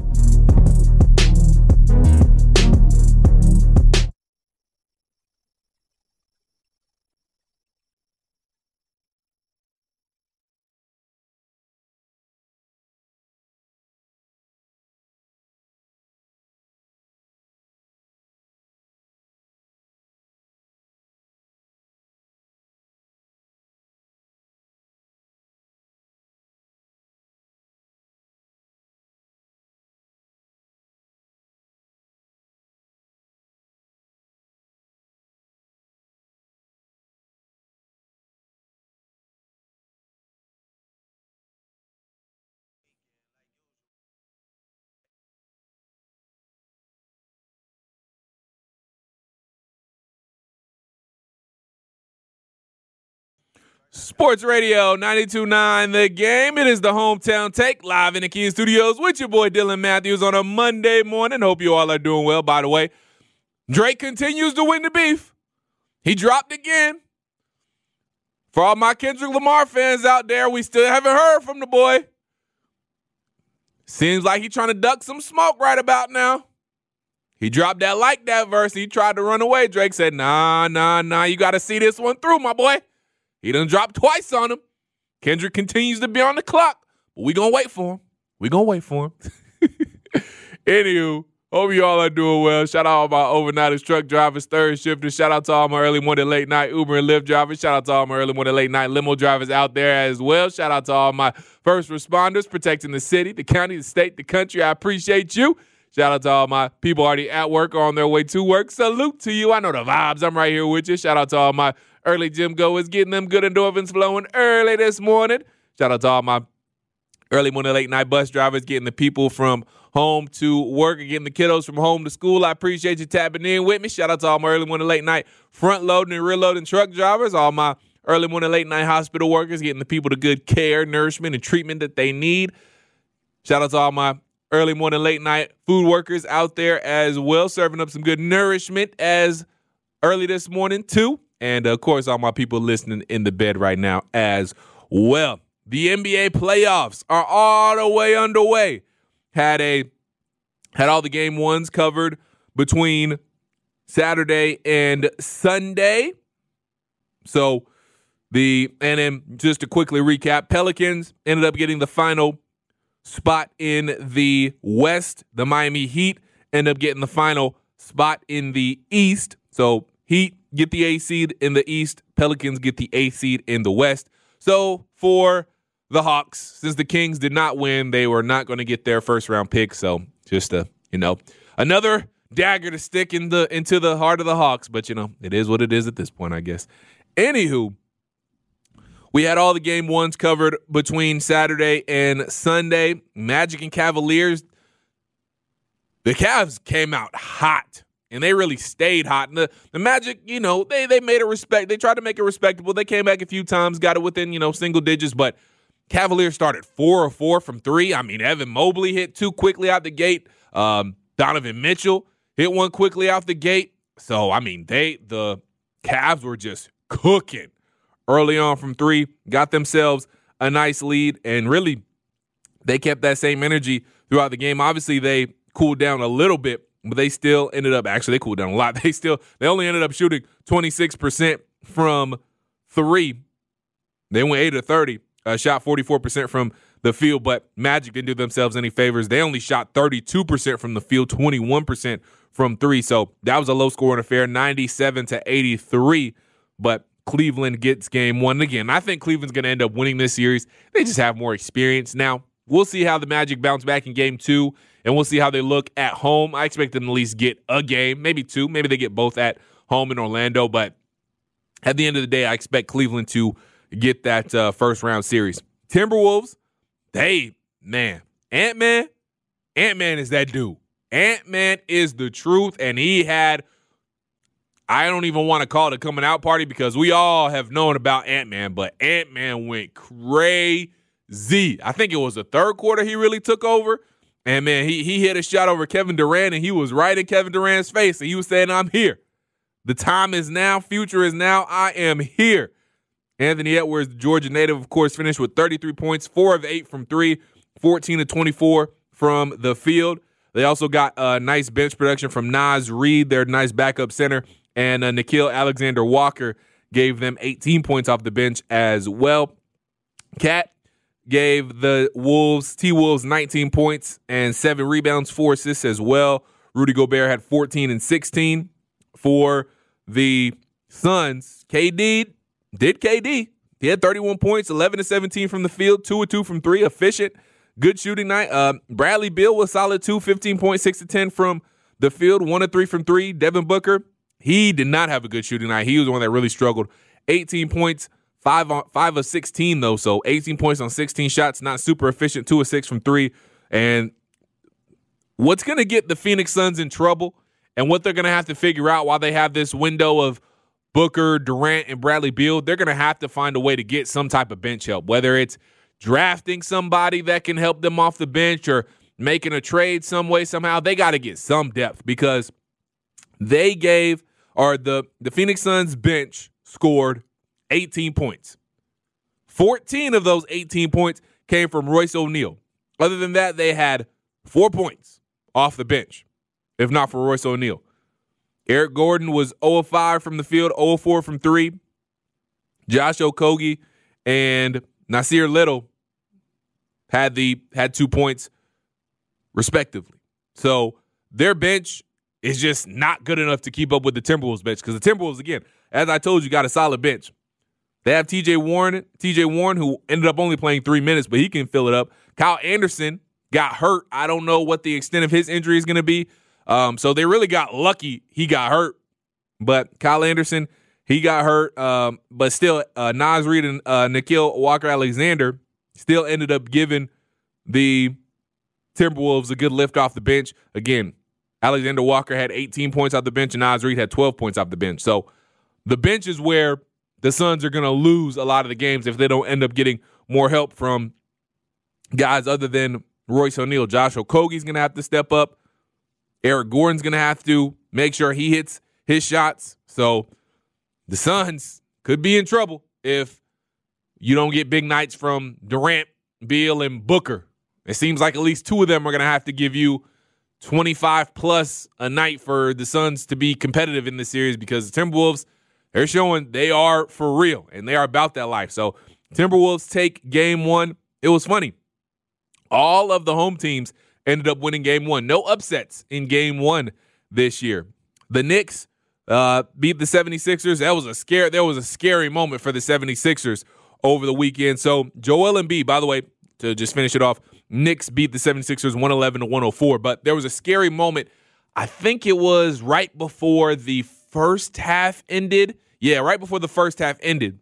Sports Radio 92.9 The Game. It is the Hometown Take, live in the Kia Studios with your boy Dylan Matthews on a Monday morning. Hope you all are doing well. By the way, Drake continues to win the beef. He dropped again. For all my Kendrick Lamar fans out there, we still haven't heard from the boy. Seems like he's trying to duck some smoke right about now. He dropped that Like That verse. He tried to run away. Drake said, nah, you got to see this one through, my boy. He done dropped twice on him. Kendrick continues to be on the clock, but we going to wait for him. Anywho, hope you all are doing well. Shout out all my overnighters, truck drivers, third shifters. Shout out to all my early morning, late night Uber and Lyft drivers. Shout out to all my early morning, late night limo drivers out there as well. Shout out to all my first responders protecting the city, the county, the state, the country. I appreciate you. Shout out to all my people already at work or on their way to work. Salute to you. I know the vibes. I'm right here with you. Shout out to all my early gym goers, getting them good endorphins flowing early this morning. Shout out to all my early morning, late night bus drivers, getting the people from home to work and getting the kiddos from home to school. I appreciate you tapping in with me. Shout out to all my early morning, late night front loading and rear loading truck drivers, all my early morning, late night hospital workers, getting the people the good care, nourishment, and treatment that they need. Shout out to all my early morning, late night food workers out there as well, serving up some good nourishment as early this morning too. And, of course, all my people listening in the bed right now as well. The NBA playoffs are all the way underway. Had all the Game 1s covered between Saturday and Sunday. So, and then just to quickly recap, Pelicans ended up getting the final spot in the West. The Miami Heat ended up getting the final spot in the East. So, Heat get the A seed in the East. Pelicans get the A seed in the West. So for the Hawks. Since the Kings did not win, they were not going to get their first-round pick. So just another dagger to stick into the heart of the Hawks. But, it is what it is at this point, I guess. Anywho, we had all the game ones covered between Saturday and Sunday. Magic and Cavaliers. The Cavs came out hot, and they really stayed hot. And the Magic, they made it they tried to make it respectable. They came back a few times, got it within, single digits, but Cavaliers started 4 of 4 from 3. I mean, Evan Mobley hit 2 quickly out the gate. Donovan Mitchell hit 1 quickly out the gate. So, I mean, the Cavs were just cooking early on from 3, got themselves a nice lead, and really they kept that same energy throughout the game. Obviously, they cooled down a little bit, but they still ended up – actually, they cooled down a lot. They only ended up shooting 26% from 3. They went 8 of 30. Shot 44% from the field, but Magic didn't do themselves any favors. They only shot 32% from the field, 21% from 3. So that was a low-scoring affair, 97-83. But Cleveland gets game 1. And again, I think Cleveland's going to end up winning this series. They just have more experience. Now, we'll see how the Magic bounce back in game 2, and we'll see how they look at home. I expect them to at least get a game, maybe 2. Maybe they get both at home in Orlando. But at the end of the day, I expect Cleveland to get that first-round series. Timberwolves, Ant-Man is that dude. Ant-Man is the truth, and he had, I don't even want to call it a coming-out party because we all have known about Ant-Man, but Ant-Man went crazy. I think it was the third quarter he really took over, and, man, he hit a shot over Kevin Durant, and he was right in Kevin Durant's face, and he was saying, I'm here. The time is now. Future is now. I am here. Anthony Edwards, the Georgia native, of course, finished with 33 points, 4 of 8 from 3, 14 of 24 from the field. They also got a nice bench production from Naz Reid, their nice backup center, and Nickeil Alexander-Walker gave them 18 points off the bench as well. Cat gave the T-Wolves 19 points and 7 rebounds, 4 assists as well. Rudy Gobert had 14 and 16 for the Suns. KD. He had 31 points, 11 to 17 from the field, 2 of 2 from 3, efficient, good shooting night. Bradley Beal was solid too, 15 points, 6 to 10 from the field, 1 of 3 from 3. Devin Booker, he did not have a good shooting night. He was the one that really struggled. 18 points, 5 of 16 though, so 18 points on 16 shots, not super efficient, 2 of 6 from 3. And what's going to get the Phoenix Suns in trouble and what they're going to have to figure out while they have this window of Booker, Durant, and Bradley Beal, they're going to have to find a way to get some type of bench help, whether it's drafting somebody that can help them off the bench or making a trade some way, somehow. They got to get some depth because they gave, or the Phoenix Suns bench scored 18 points. 14 of those 18 points came from Royce O'Neal. Other than that, they had 4 points off the bench, if not for Royce O'Neal. Eric Gordon was 0 of 5 from the field, 0 of 4 from 3. Josh Okogie and Nasir Little had 2 points respectively. So their bench is just not good enough to keep up with the Timberwolves bench because the Timberwolves, again, as I told you, got a solid bench. They have TJ Warren, who ended up only playing 3 minutes, but he can fill it up. Kyle Anderson got hurt. I don't know what the extent of his injury is going to be. So they really got lucky he got hurt. But Kyle Anderson, he got hurt. But still, Naz Reid and Nickeil Walker-Alexander still ended up giving the Timberwolves a good lift off the bench. Again, Alexander Walker had 18 points off the bench, and Naz Reid had 12 points off the bench. So the bench is where the Suns are going to lose a lot of the games if they don't end up getting more help from guys other than Royce O'Neal. Josh Okogie's going to have to step up. Eric Gordon's going to have to make sure he hits his shots. So the Suns could be in trouble if you don't get big nights from Durant, Beal, and Booker. It seems like at least 2 of them are going to have to give you 25-plus a night for the Suns to be competitive in this series because the Timberwolves, they're showing they are for real, and they are about that life. So Timberwolves take game 1. It was funny. All of the home teams ended up winning game 1. No upsets in game 1 this year. The Knicks beat the 76ers. There was a scary moment for the 76ers over the weekend. So Joel Embiid, by the way, to just finish it off, Knicks beat the 76ers 111-104. But there was a scary moment. I think it was right before the first half ended. Yeah, right before the first half ended.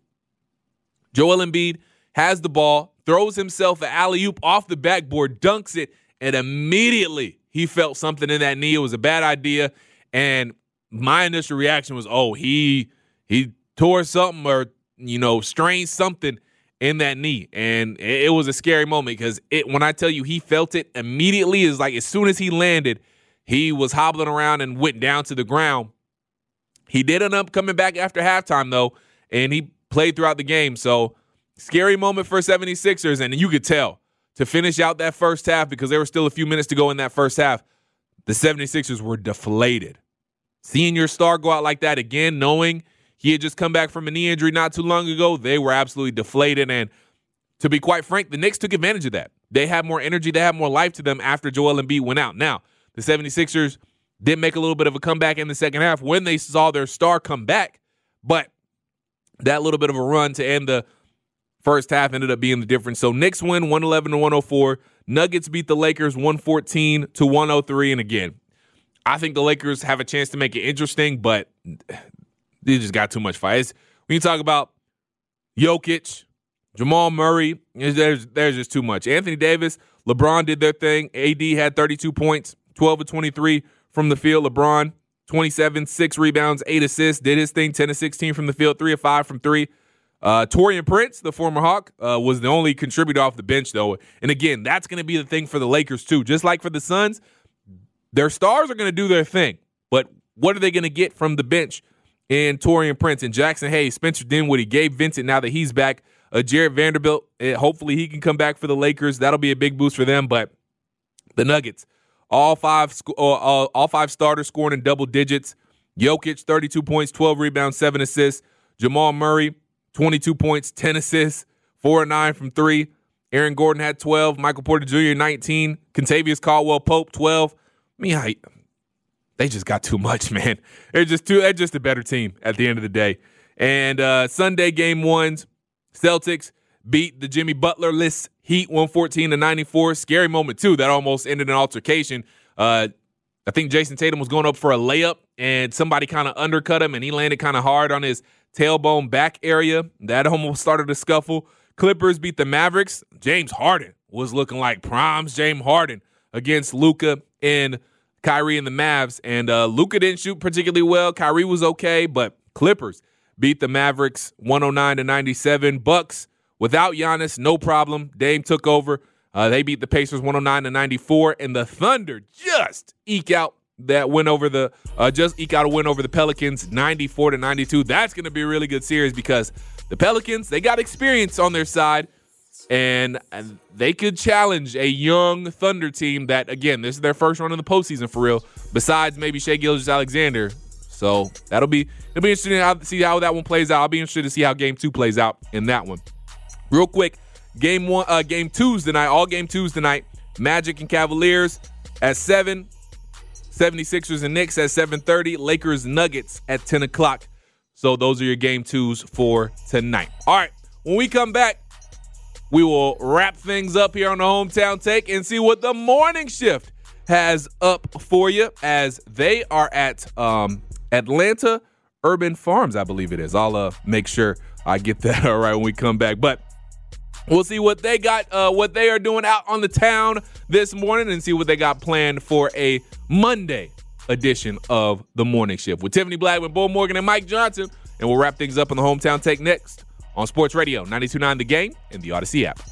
Joel Embiid has the ball, throws himself an alley-oop off the backboard, dunks it, and immediately he felt something in that knee. It was a bad idea. And my initial reaction was, oh, he tore something or, strained something in that knee. And it was a scary moment because when I tell you he felt it immediately, is like as soon as he landed, he was hobbling around and went down to the ground. He did end up coming back after halftime, though, and he played throughout the game. So scary moment for 76ers, and you could tell to finish out that first half because there were still a few minutes to go in that first half. The 76ers were deflated. Seeing your star go out like that again, knowing he had just come back from a knee injury not too long ago, they were absolutely deflated. And to be quite frank, the Knicks took advantage of that. They had more energy. They had more life to them after Joel Embiid went out. Now, the 76ers did make a little bit of a comeback in the second half when they saw their star come back. But that little bit of a run to end the first half ended up being the difference. So Knicks win 111-104. Nuggets beat the Lakers 114-103. And again, I think the Lakers have a chance to make it interesting, but they just got too much fight. When you talk about Jokic, Jamal Murray, there's just too much. Anthony Davis, LeBron did their thing. AD had 32 points, 12 of 23 from the field. LeBron, 27, 6 rebounds, 8 assists, did his thing, 10 of 16 from the field, 3 of 5 from 3. Taurean Prince, the former Hawk, was the only contributor off the bench, though. And again, that's going to be the thing for the Lakers, too. Just like for the Suns, their stars are going to do their thing. But what are they going to get from the bench in Taurean Prince and Jackson Hayes, Spencer Dinwiddie, Gabe Vincent, now that he's back, Jared Vanderbilt, hopefully he can come back for the Lakers. That'll be a big boost for them. But the Nuggets, all five starters scoring in double digits. Jokic, 32 points, 12 rebounds, 7 assists. Jamal Murray, 22 points, 10 assists, 4 of 9 from 3. Aaron Gordon had 12. Michael Porter Jr., 19. Kentavious Caldwell-Pope, 12. They just got too much, man. They're just a better team at the end of the day. And Sunday game ones, Celtics beat the Jimmy Butler-less Heat 114-94. Scary moment, too. That almost ended an altercation. I think Jason Tatum was going up for a layup, and somebody kind of undercut him, and he landed kind of hard on his tailbone back area. That almost started a scuffle. Clippers beat the Mavericks. James Harden was looking like Prime's James Harden against Luka and Kyrie and the Mavs. And Luka didn't shoot particularly well. Kyrie was okay, but Clippers beat the Mavericks 109-97. Bucks without Giannis, no problem. Dame took over. They beat the Pacers 109-94, and the Thunder just eke out a win over the Pelicans 94-92. That's going to be a really good series because the Pelicans, they got experience on their side, and they could challenge a young Thunder team that, again, this is their first run in the postseason for real, besides maybe Shai Gilgeous-Alexander. So it'll be interesting to see how that one plays out. I'll be interested to see how Game 2 plays out in that one. Real quick, Game 2's tonight, all Game 2's tonight. Magic and Cavaliers at 7. 76ers and Knicks at 7:30. Lakers Nuggets at 10 o'clock. So those are your Game 2's for tonight. All right, when we come back, we will wrap things up here on the Hometown Take and see what the morning shift has up for you as they are at Atlanta Urban Farms, I believe it is. I'll make sure I get that all right when we come back. But we'll see what they got, what they are doing out on the town this morning and see what they got planned for a Monday edition of The Morning Shift with Tiffany Blackman, Bull Morgan, and Mike Johnson. And we'll wrap things up on the Hometown Take next on Sports Radio 92.9 The Game and the Odyssey app.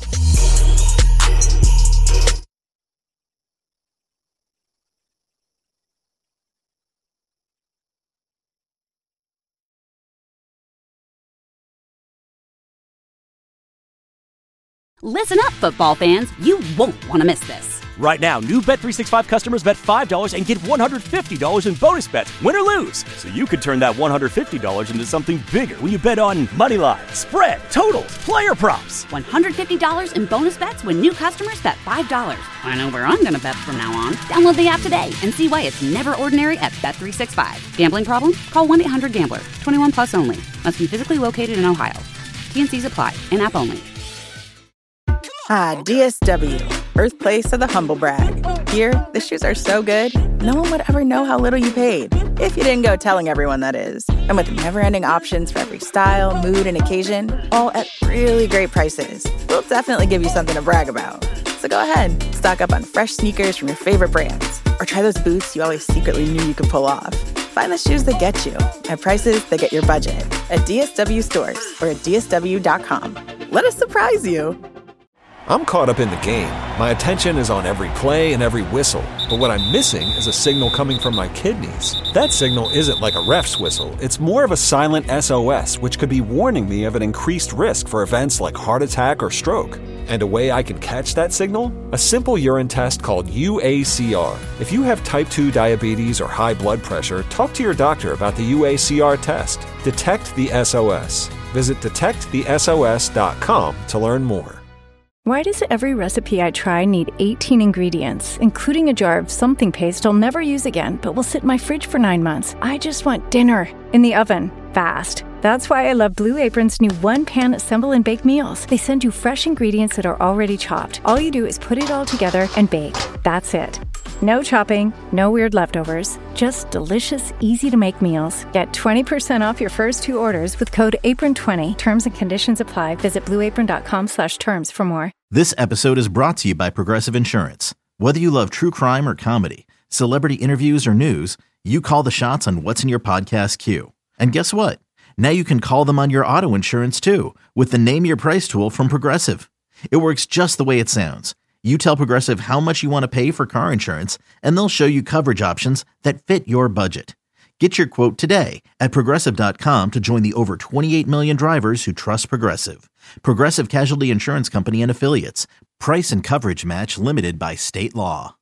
Listen up, football fans. You won't want to miss this. Right now, new Bet365 customers bet $5 and get $150 in bonus bets, win or lose. So you could turn that $150 into something bigger when you bet on money line, spread, totals, player props. $150 in bonus bets when new customers bet $5. I know where I'm going to bet from now on. Download the app today and see why it's never ordinary at Bet365. Gambling problem? Call 1-800-GAMBLER. 21 plus only. Must be physically located in Ohio. TNCs apply. In-app only. DSW, birthplace of the humble brag. Here, the shoes are so good, no one would ever know how little you paid. If you didn't go telling everyone, that is. And with never-ending options for every style, mood, and occasion, all at really great prices, we'll definitely give you something to brag about. So go ahead, stock up on fresh sneakers from your favorite brands, or try those boots you always secretly knew you could pull off. Find the shoes that get you at prices that get your budget at DSW stores or at DSW.com. Let us surprise you. I'm caught up in the game. My attention is on every play and every whistle. But what I'm missing is a signal coming from my kidneys. That signal isn't like a ref's whistle. It's more of a silent SOS, which could be warning me of an increased risk for events like heart attack or stroke. And a way I can catch that signal? A simple urine test called UACR. If you have type 2 diabetes or high blood pressure, talk to your doctor about the UACR test. Detect the SOS. Visit detectthesos.com to learn more. Why does every recipe I try need 18 ingredients, including a jar of something paste I'll never use again, but will sit in my fridge for 9 months? I just want dinner in the oven, fast. That's why I love Blue Apron's new one-pan assemble and bake meals. They send you fresh ingredients that are already chopped. All you do is put it all together and bake. That's it. No chopping, no weird leftovers, just delicious, easy-to-make meals. Get 20% off your first 2 orders with code APRON20. Terms and conditions apply. Visit blueapron.com/terms for more. This episode is brought to you by Progressive Insurance. Whether you love true crime or comedy, celebrity interviews or news, you call the shots on what's in your podcast queue. And guess what? Now you can call them on your auto insurance too with the Name Your Price tool from Progressive. It works just the way it sounds. You tell Progressive how much you want to pay for car insurance, and they'll show you coverage options that fit your budget. Get your quote today at Progressive.com to join the over 28 million drivers who trust Progressive. Progressive Casualty Insurance Company and Affiliates. Price and coverage match limited by state law.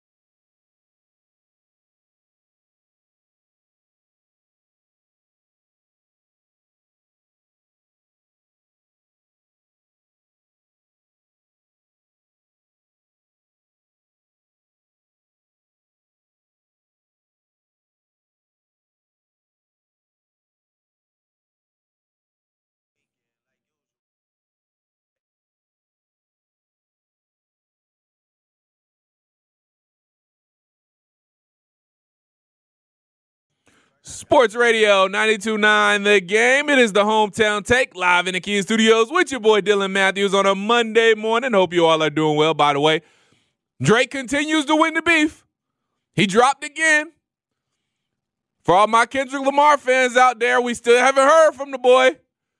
Sports Radio 92.9 The Game. It is the Hometown Take live in the Kia Studios with your boy Dylan Matthews on a Monday morning. Hope you all are doing well. By the way, Drake continues to win the beef. He dropped again. For all my Kendrick Lamar fans out there, we still haven't heard from the boy.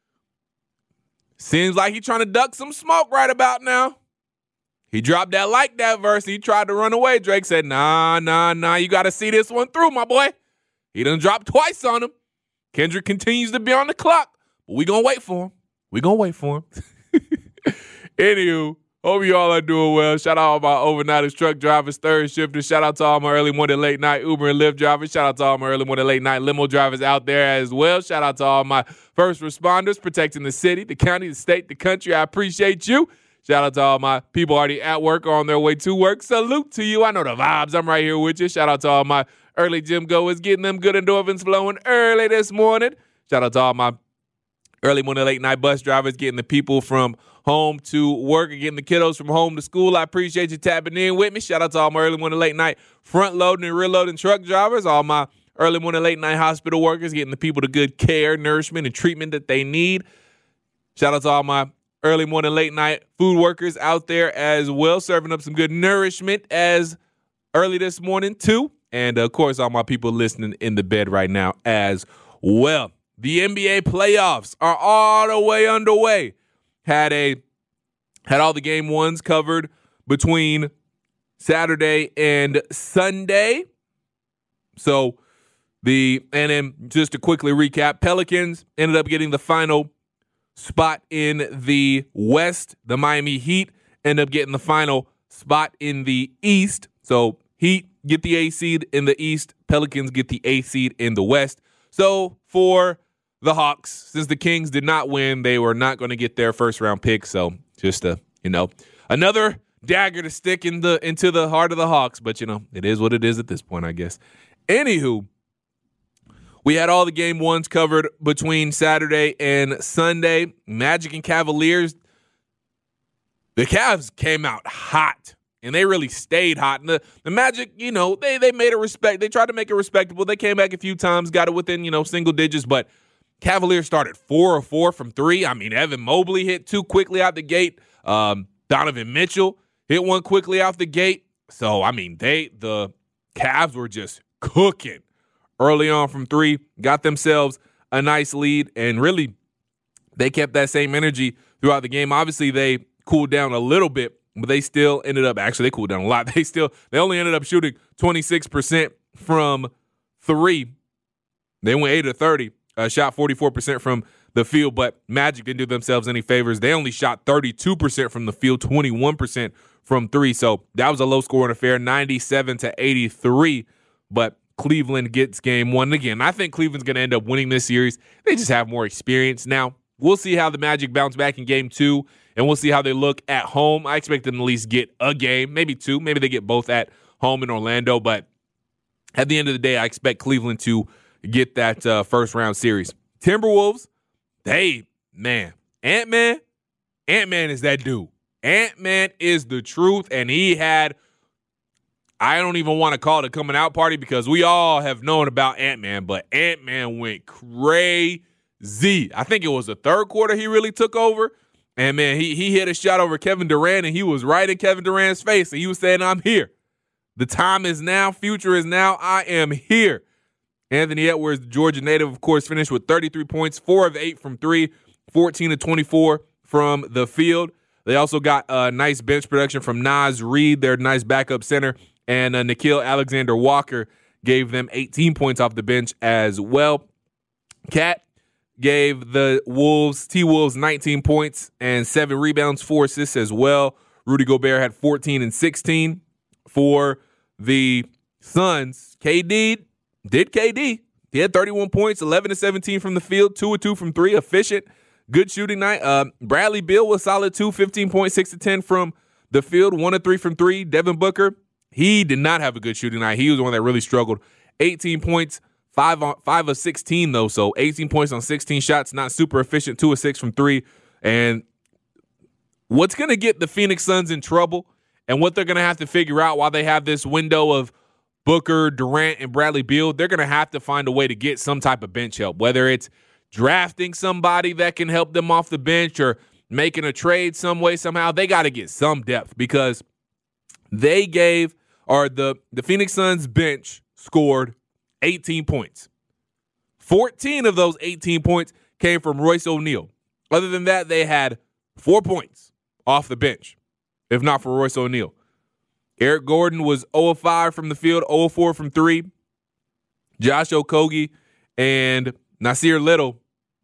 Seems like he's trying to duck some smoke right about now. He dropped that Like That verse. He tried to run away. Drake said, nah, you got to see this one through, my boy. He done dropped twice on him. Kendrick continues to be on the clock, but we going to wait for him. Anywho, hope you all are doing well. Shout out all my overnighters, truck drivers, third shifters. Shout out to all my early morning, late night Uber and Lyft drivers. Shout out to all my early morning, late night limo drivers out there as well. Shout out to all my first responders protecting the city, the county, the state, the country. I appreciate you. Shout out to all my people already at work or on their way to work. Salute to you. I know the vibes. I'm right here with you. Shout out to all my early gym goers, getting them good endorphins flowing early this morning. Shout out to all my early morning, late night bus drivers, getting the people from home to work and getting the kiddos from home to school. I appreciate you tapping in with me. Shout out to all my early morning, late night front loading and rear loading truck drivers, all my early morning, late night hospital workers, getting the people the good care, nourishment, and treatment that they need. Shout out to all my early morning, late night food workers out there as well, serving up some good nourishment as early this morning too. And, of course, all my people listening in the bed right now as well. The NBA playoffs are all the way underway. Had all the game ones covered between Saturday and Sunday. So, and then just to quickly recap, Pelicans ended up getting the final spot in the West. The Miami Heat ended up getting the final spot in the East. So, Heat get the A seed in the East. Pelicans get the A seed in the West. So for the Hawks, since the Kings did not win, they were not going to get their first round pick. So just another dagger to stick into the heart of the Hawks. But it is what it is at this point, I guess. Anywho, We had all the game ones covered between Saturday and Sunday. Magic and Cavaliers. The Cavs came out hot, and they really stayed hot. And the Magic, they made it they tried to make it respectable. They came back a few times, got it within, single digits, but Cavaliers started 4 of 4 from 3. I mean, Evan Mobley hit 2 quickly out the gate. Donovan Mitchell hit 1 quickly out the gate. So, I mean, the Cavs were just cooking early on from 3, got themselves a nice lead, and really they kept that same energy throughout the game. Obviously, they cooled down a little bit, but they still ended up, actually they cooled down a lot. They only ended up shooting 26% from 3. They went 8 of 30, shot 44% from the field, but Magic didn't do themselves any favors. They only shot 32% from the field, 21% from 3. So that was a low-scoring affair, 97-83. But Cleveland gets game 1. Again, I think Cleveland's going to end up winning this series. They just have more experience. Now, we'll see how the Magic bounce back in game 2, and we'll see how they look at home. I expect them to at least get a game, maybe 2. Maybe they get both at home in Orlando. But at the end of the day, I expect Cleveland to get that first-round series. Timberwolves, Ant-Man is that dude. Ant-Man is the truth, and he had, I don't even want to call it a coming out party because we all have known about Ant-Man, but Ant-Man went crazy. I think it was the third quarter he really took over, and, man, he hit a shot over Kevin Durant, and he was right in Kevin Durant's face, and he was saying, I'm here. The time is now. Future is now. I am here. Anthony Edwards, the Georgia native, of course, finished with 33 points, 4 of 8 from 3, 14 of 24 from the field. They also got a nice bench production from Naz Reid, their nice backup center, and Nickeil Alexander-Walker gave them 18 points off the bench as well. Cat gave the T-Wolves 19 points and 7 rebounds, 4 assists as well. Rudy Gobert had 14 and 16 for the Suns. KD. He had 31 points, 11 to 17 from the field, 2 of 2 from 3, efficient, good shooting night. Bradley Beal was solid too, 15 points, 6 to 10 from the field, 1 of 3 from 3. Devin Booker, he did not have a good shooting night. He was the one that really struggled. 18 points, 5 of 16 though, so 18 points on 16 shots, not super efficient, 2 of 6 from 3. And what's going to get the Phoenix Suns in trouble and what they're going to have to figure out while they have this window of Booker, Durant, and Bradley Beal, they're going to have to find a way to get some type of bench help, whether it's drafting somebody that can help them off the bench or making a trade some way, somehow. They got to get some depth because they gave, or the Phoenix Suns bench scored 18 points. 14 of those 18 points came from Royce O'Neal. Other than that, they had 4 points off the bench, if not for Royce O'Neal. Eric Gordon was 0 of 5 from the field, 0 of 4 from 3. Josh Okogie and Nasir Little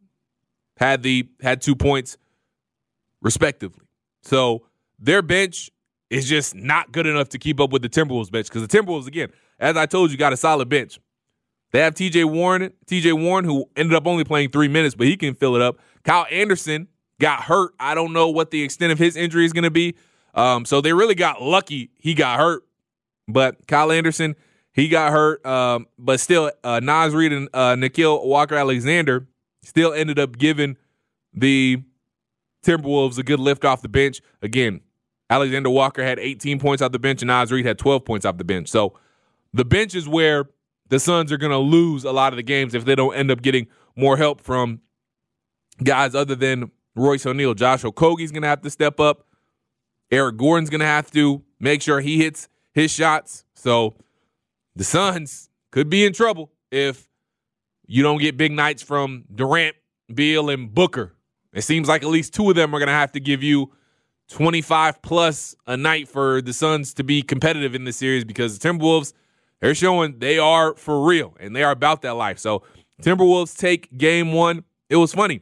had 2 points respectively. So their bench is just not good enough to keep up with the Timberwolves bench because the Timberwolves, again, as I told you, got a solid bench. They have TJ Warren, who ended up only playing 3 minutes, but he can fill it up. Kyle Anderson got hurt. I don't know what the extent of his injury is going to be. So they really got lucky he got hurt. But Kyle Anderson, he got hurt. But still, Naz Reid and Nickeil Walker-Alexander still ended up giving the Timberwolves a good lift off the bench. Again, Alexander Walker had 18 points off the bench, and Naz Reid had 12 points off the bench. So the bench is where the Suns are going to lose a lot of the games if they don't end up getting more help from guys other than Royce O'Neal. Josh Okogie's going to have to step up. Eric Gordon's going to have to make sure he hits his shots. So the Suns could be in trouble if you don't get big nights from Durant, Beal, and Booker. It seems like at least 2 of them are going to have to give you 25-plus a night for the Suns to be competitive in this series because the Timberwolves, they're showing they are for real, and they are about that life. So Timberwolves take game 1. It was funny.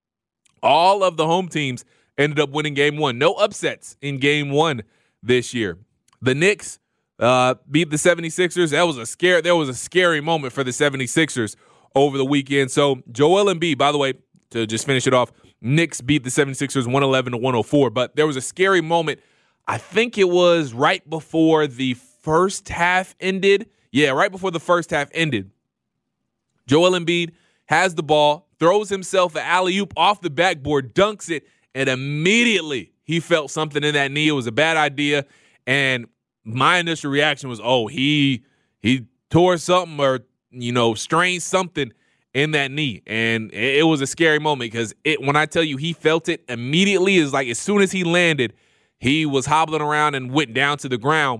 All of the home teams ended up winning game 1. No upsets in game 1 this year. The Knicks beat the 76ers. There was a scary moment for the 76ers over the weekend. So Joel Embiid, by the way, to just finish it off, Knicks beat the 76ers 111-104. But there was a scary moment. I think it was right before the first half ended. Yeah, right before the first half ended. Joel Embiid has the ball, throws himself an alley-oop off the backboard, dunks it, and immediately he felt something in that knee. It was a bad idea, and my initial reaction was, oh, he tore something or, strained something in that knee. And it was a scary moment because when I tell you he felt it immediately, is like as soon as he landed, he was hobbling around and went down to the ground.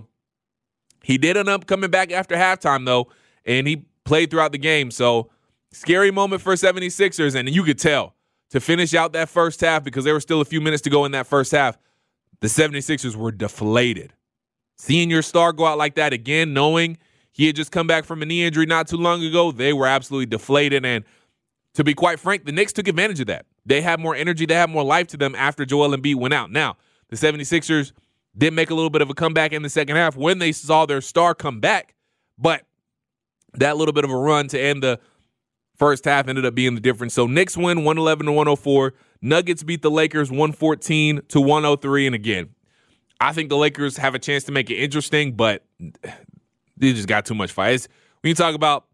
He did end up coming back after halftime, though, and he played throughout the game. So scary moment for 76ers, and you could tell to finish out that first half, because there were still a few minutes to go in that first half, the 76ers were deflated. Seeing your star go out like that again, knowing he had just come back from a knee injury not too long ago, they were absolutely deflated. And to be quite frank, the Knicks took advantage of that. They had more energy, they had more life to them after Joel Embiid went out. Now, the 76ers did make a little bit of a comeback in the second half when they saw their star come back, but that little bit of a run to end the first half ended up being the difference. So Knicks win 111-104. Nuggets beat the Lakers 114-103. And again, I think the Lakers have a chance to make it interesting, but they just got too much fight. When you talk about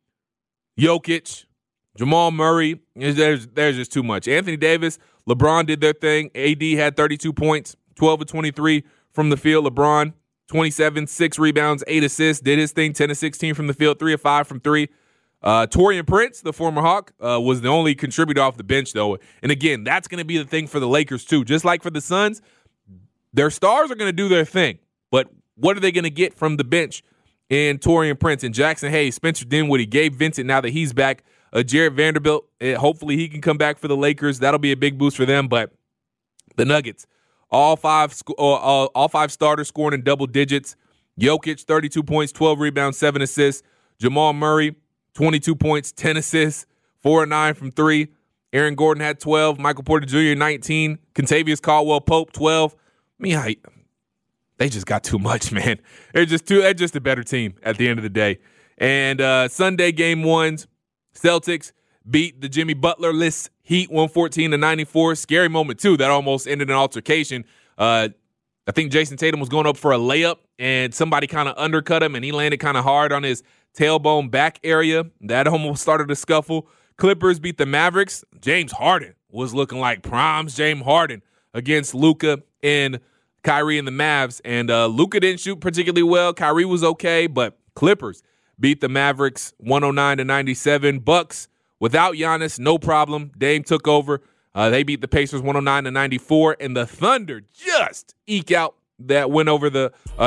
Jokic, Jamal Murray, there's just too much. Anthony Davis, LeBron did their thing. AD had 32 points, 12 of 23 from the field. LeBron, 27, 6 rebounds, 8 assists, did his thing, 10 of 16 from the field, 3 of 5 from 3. Taurean Prince, the former Hawk, was the only contributor off the bench, though. And again, that's going to be the thing for the Lakers, too. Just like for the Suns, their stars are going to do their thing. But what are they going to get from the bench in Taurean Prince and Jackson Hayes, Spencer Dinwiddie, Gabe Vincent, now that he's back, Jared Vanderbilt, hopefully he can come back for the Lakers. That'll be a big boost for them. But the Nuggets, all five starters scoring in double digits. Jokic, 32 points, 12 rebounds, 7 assists. Jamal Murray, 22 points, 10 assists, 4 of 9 from 3. Aaron Gordon had 12. Michael Porter Jr., 19. Kentavious Caldwell-Pope, 12. I mean, they just got too much, man. They're just a better team at the end of the day. And Sunday game ones, Celtics beat the Jimmy Butler-less Heat 114-94. Scary moment, too. That almost ended an altercation. I think Jason Tatum was going up for a layup, and somebody kind of undercut him, and he landed kind of hard on his tailbone back area. That almost started a scuffle. Clippers beat the Mavericks. James Harden was looking like Prime's James Harden against Luka and Kyrie and the Mavs. And Luka didn't shoot particularly well. Kyrie was okay, but Clippers beat the Mavericks 109-97. Bucks without Giannis, no problem. Dame took over. They beat the Pacers 109-94, and the Thunder just eke out a win over the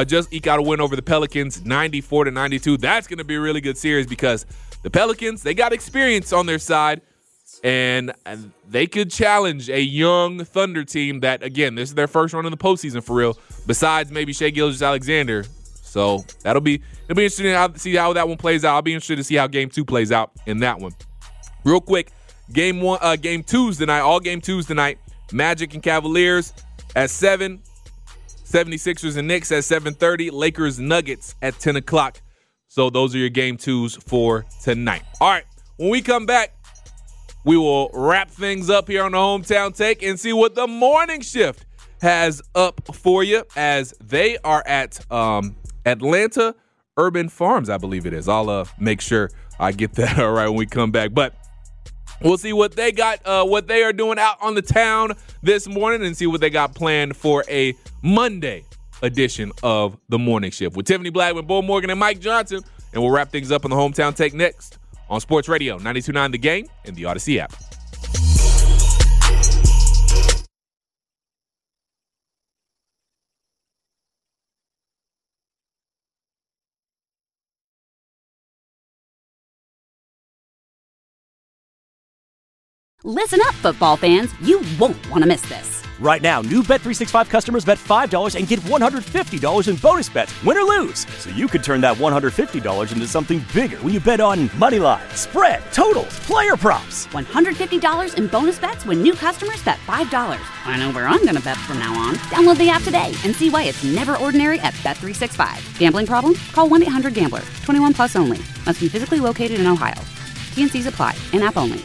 Pelicans 94-92. That's going to be a really good series because the Pelicans, they got experience on their side, and they could challenge a young Thunder team that, again, this is their first run in the postseason for real, besides maybe Shai Gilgeous-Alexander. So it'll be interesting to see how that one plays out. I'll be interested to see how Game 2 plays out in that one. Real quick, Game 2's tonight, all Game 2's tonight. Magic and Cavaliers at 7. 76ers and Knicks at 7:30. Lakers Nuggets at 10 o'clock. So those are your Game 2's for tonight. All right, when we come back, we will wrap things up here on the Hometown Take and see what the morning shift has up for you as they are at Atlanta Urban Farms, I believe it is. I'll make sure I get that all right when we come back. But we'll see what they got, what they are doing out on the town this morning and see what they got planned for a Monday edition of The Morning Shift with Tiffany Blackman, Bull Morgan, and Mike Johnson. And we'll wrap things up on the Hometown Take next on Sports Radio 92.9 The Game and the Odyssey app. Listen up, football fans. You won't want to miss this. Right now, new Bet365 customers bet $5 and get $150 in bonus bets, win or lose. So you could turn that $150 into something bigger when you bet on money line, spread, totals, player props. $150 in bonus bets when new customers bet $5. I know where I'm going to bet from now on. Download the app today and see why it's never ordinary at Bet365. Gambling problem? Call 1-800-GAMBLER. 21 plus only. Must be physically located in Ohio. T&Cs apply. In-app only.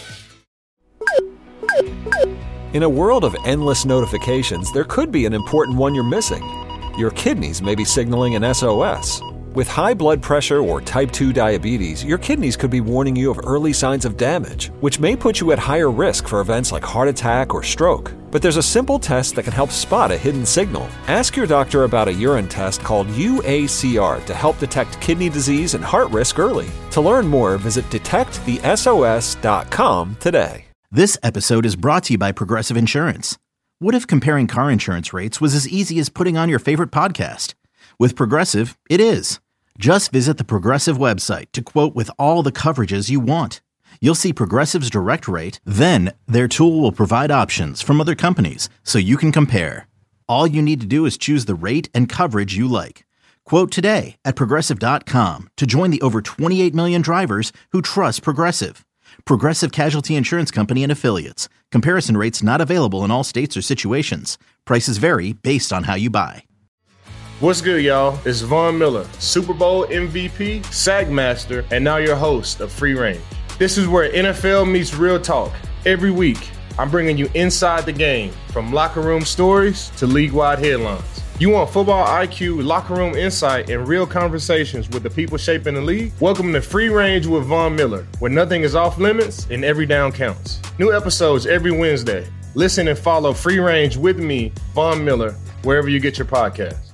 In a world of endless notifications, there could be an important one you're missing. Your kidneys may be signaling an SOS. With high blood pressure or type 2 diabetes, your kidneys could be warning you of early signs of damage, which may put you at higher risk for events like heart attack or stroke. But there's a simple test that can help spot a hidden signal. Ask your doctor about a urine test called UACR to help detect kidney disease and heart risk early. To learn more, visit detectthesos.com today. This episode is brought to you by Progressive Insurance. What if comparing car insurance rates was as easy as putting on your favorite podcast? With Progressive, it is. Just visit the Progressive website to quote with all the coverages you want. You'll see Progressive's direct rate, then their tool will provide options from other companies so you can compare. All you need to do is choose the rate and coverage you like. Quote today at Progressive.com to join the over 28 million drivers who trust Progressive. Progressive Casualty Insurance Company and Affiliates. Comparison rates not available in all states or situations. Prices vary based on how you buy. What's good, y'all? It's Von Miller, Super Bowl MVP, Sack Master, and now your host of Free Range. This is where NFL meets real talk. Every week, I'm bringing you inside the game, from locker room stories to league-wide headlines. You want football IQ, locker room insight, and real conversations with the people shaping the league? Welcome to Free Range with Von Miller, where nothing is off limits and every down counts. New episodes every Wednesday. Listen and follow Free Range with me, Von Miller, wherever you get your podcasts.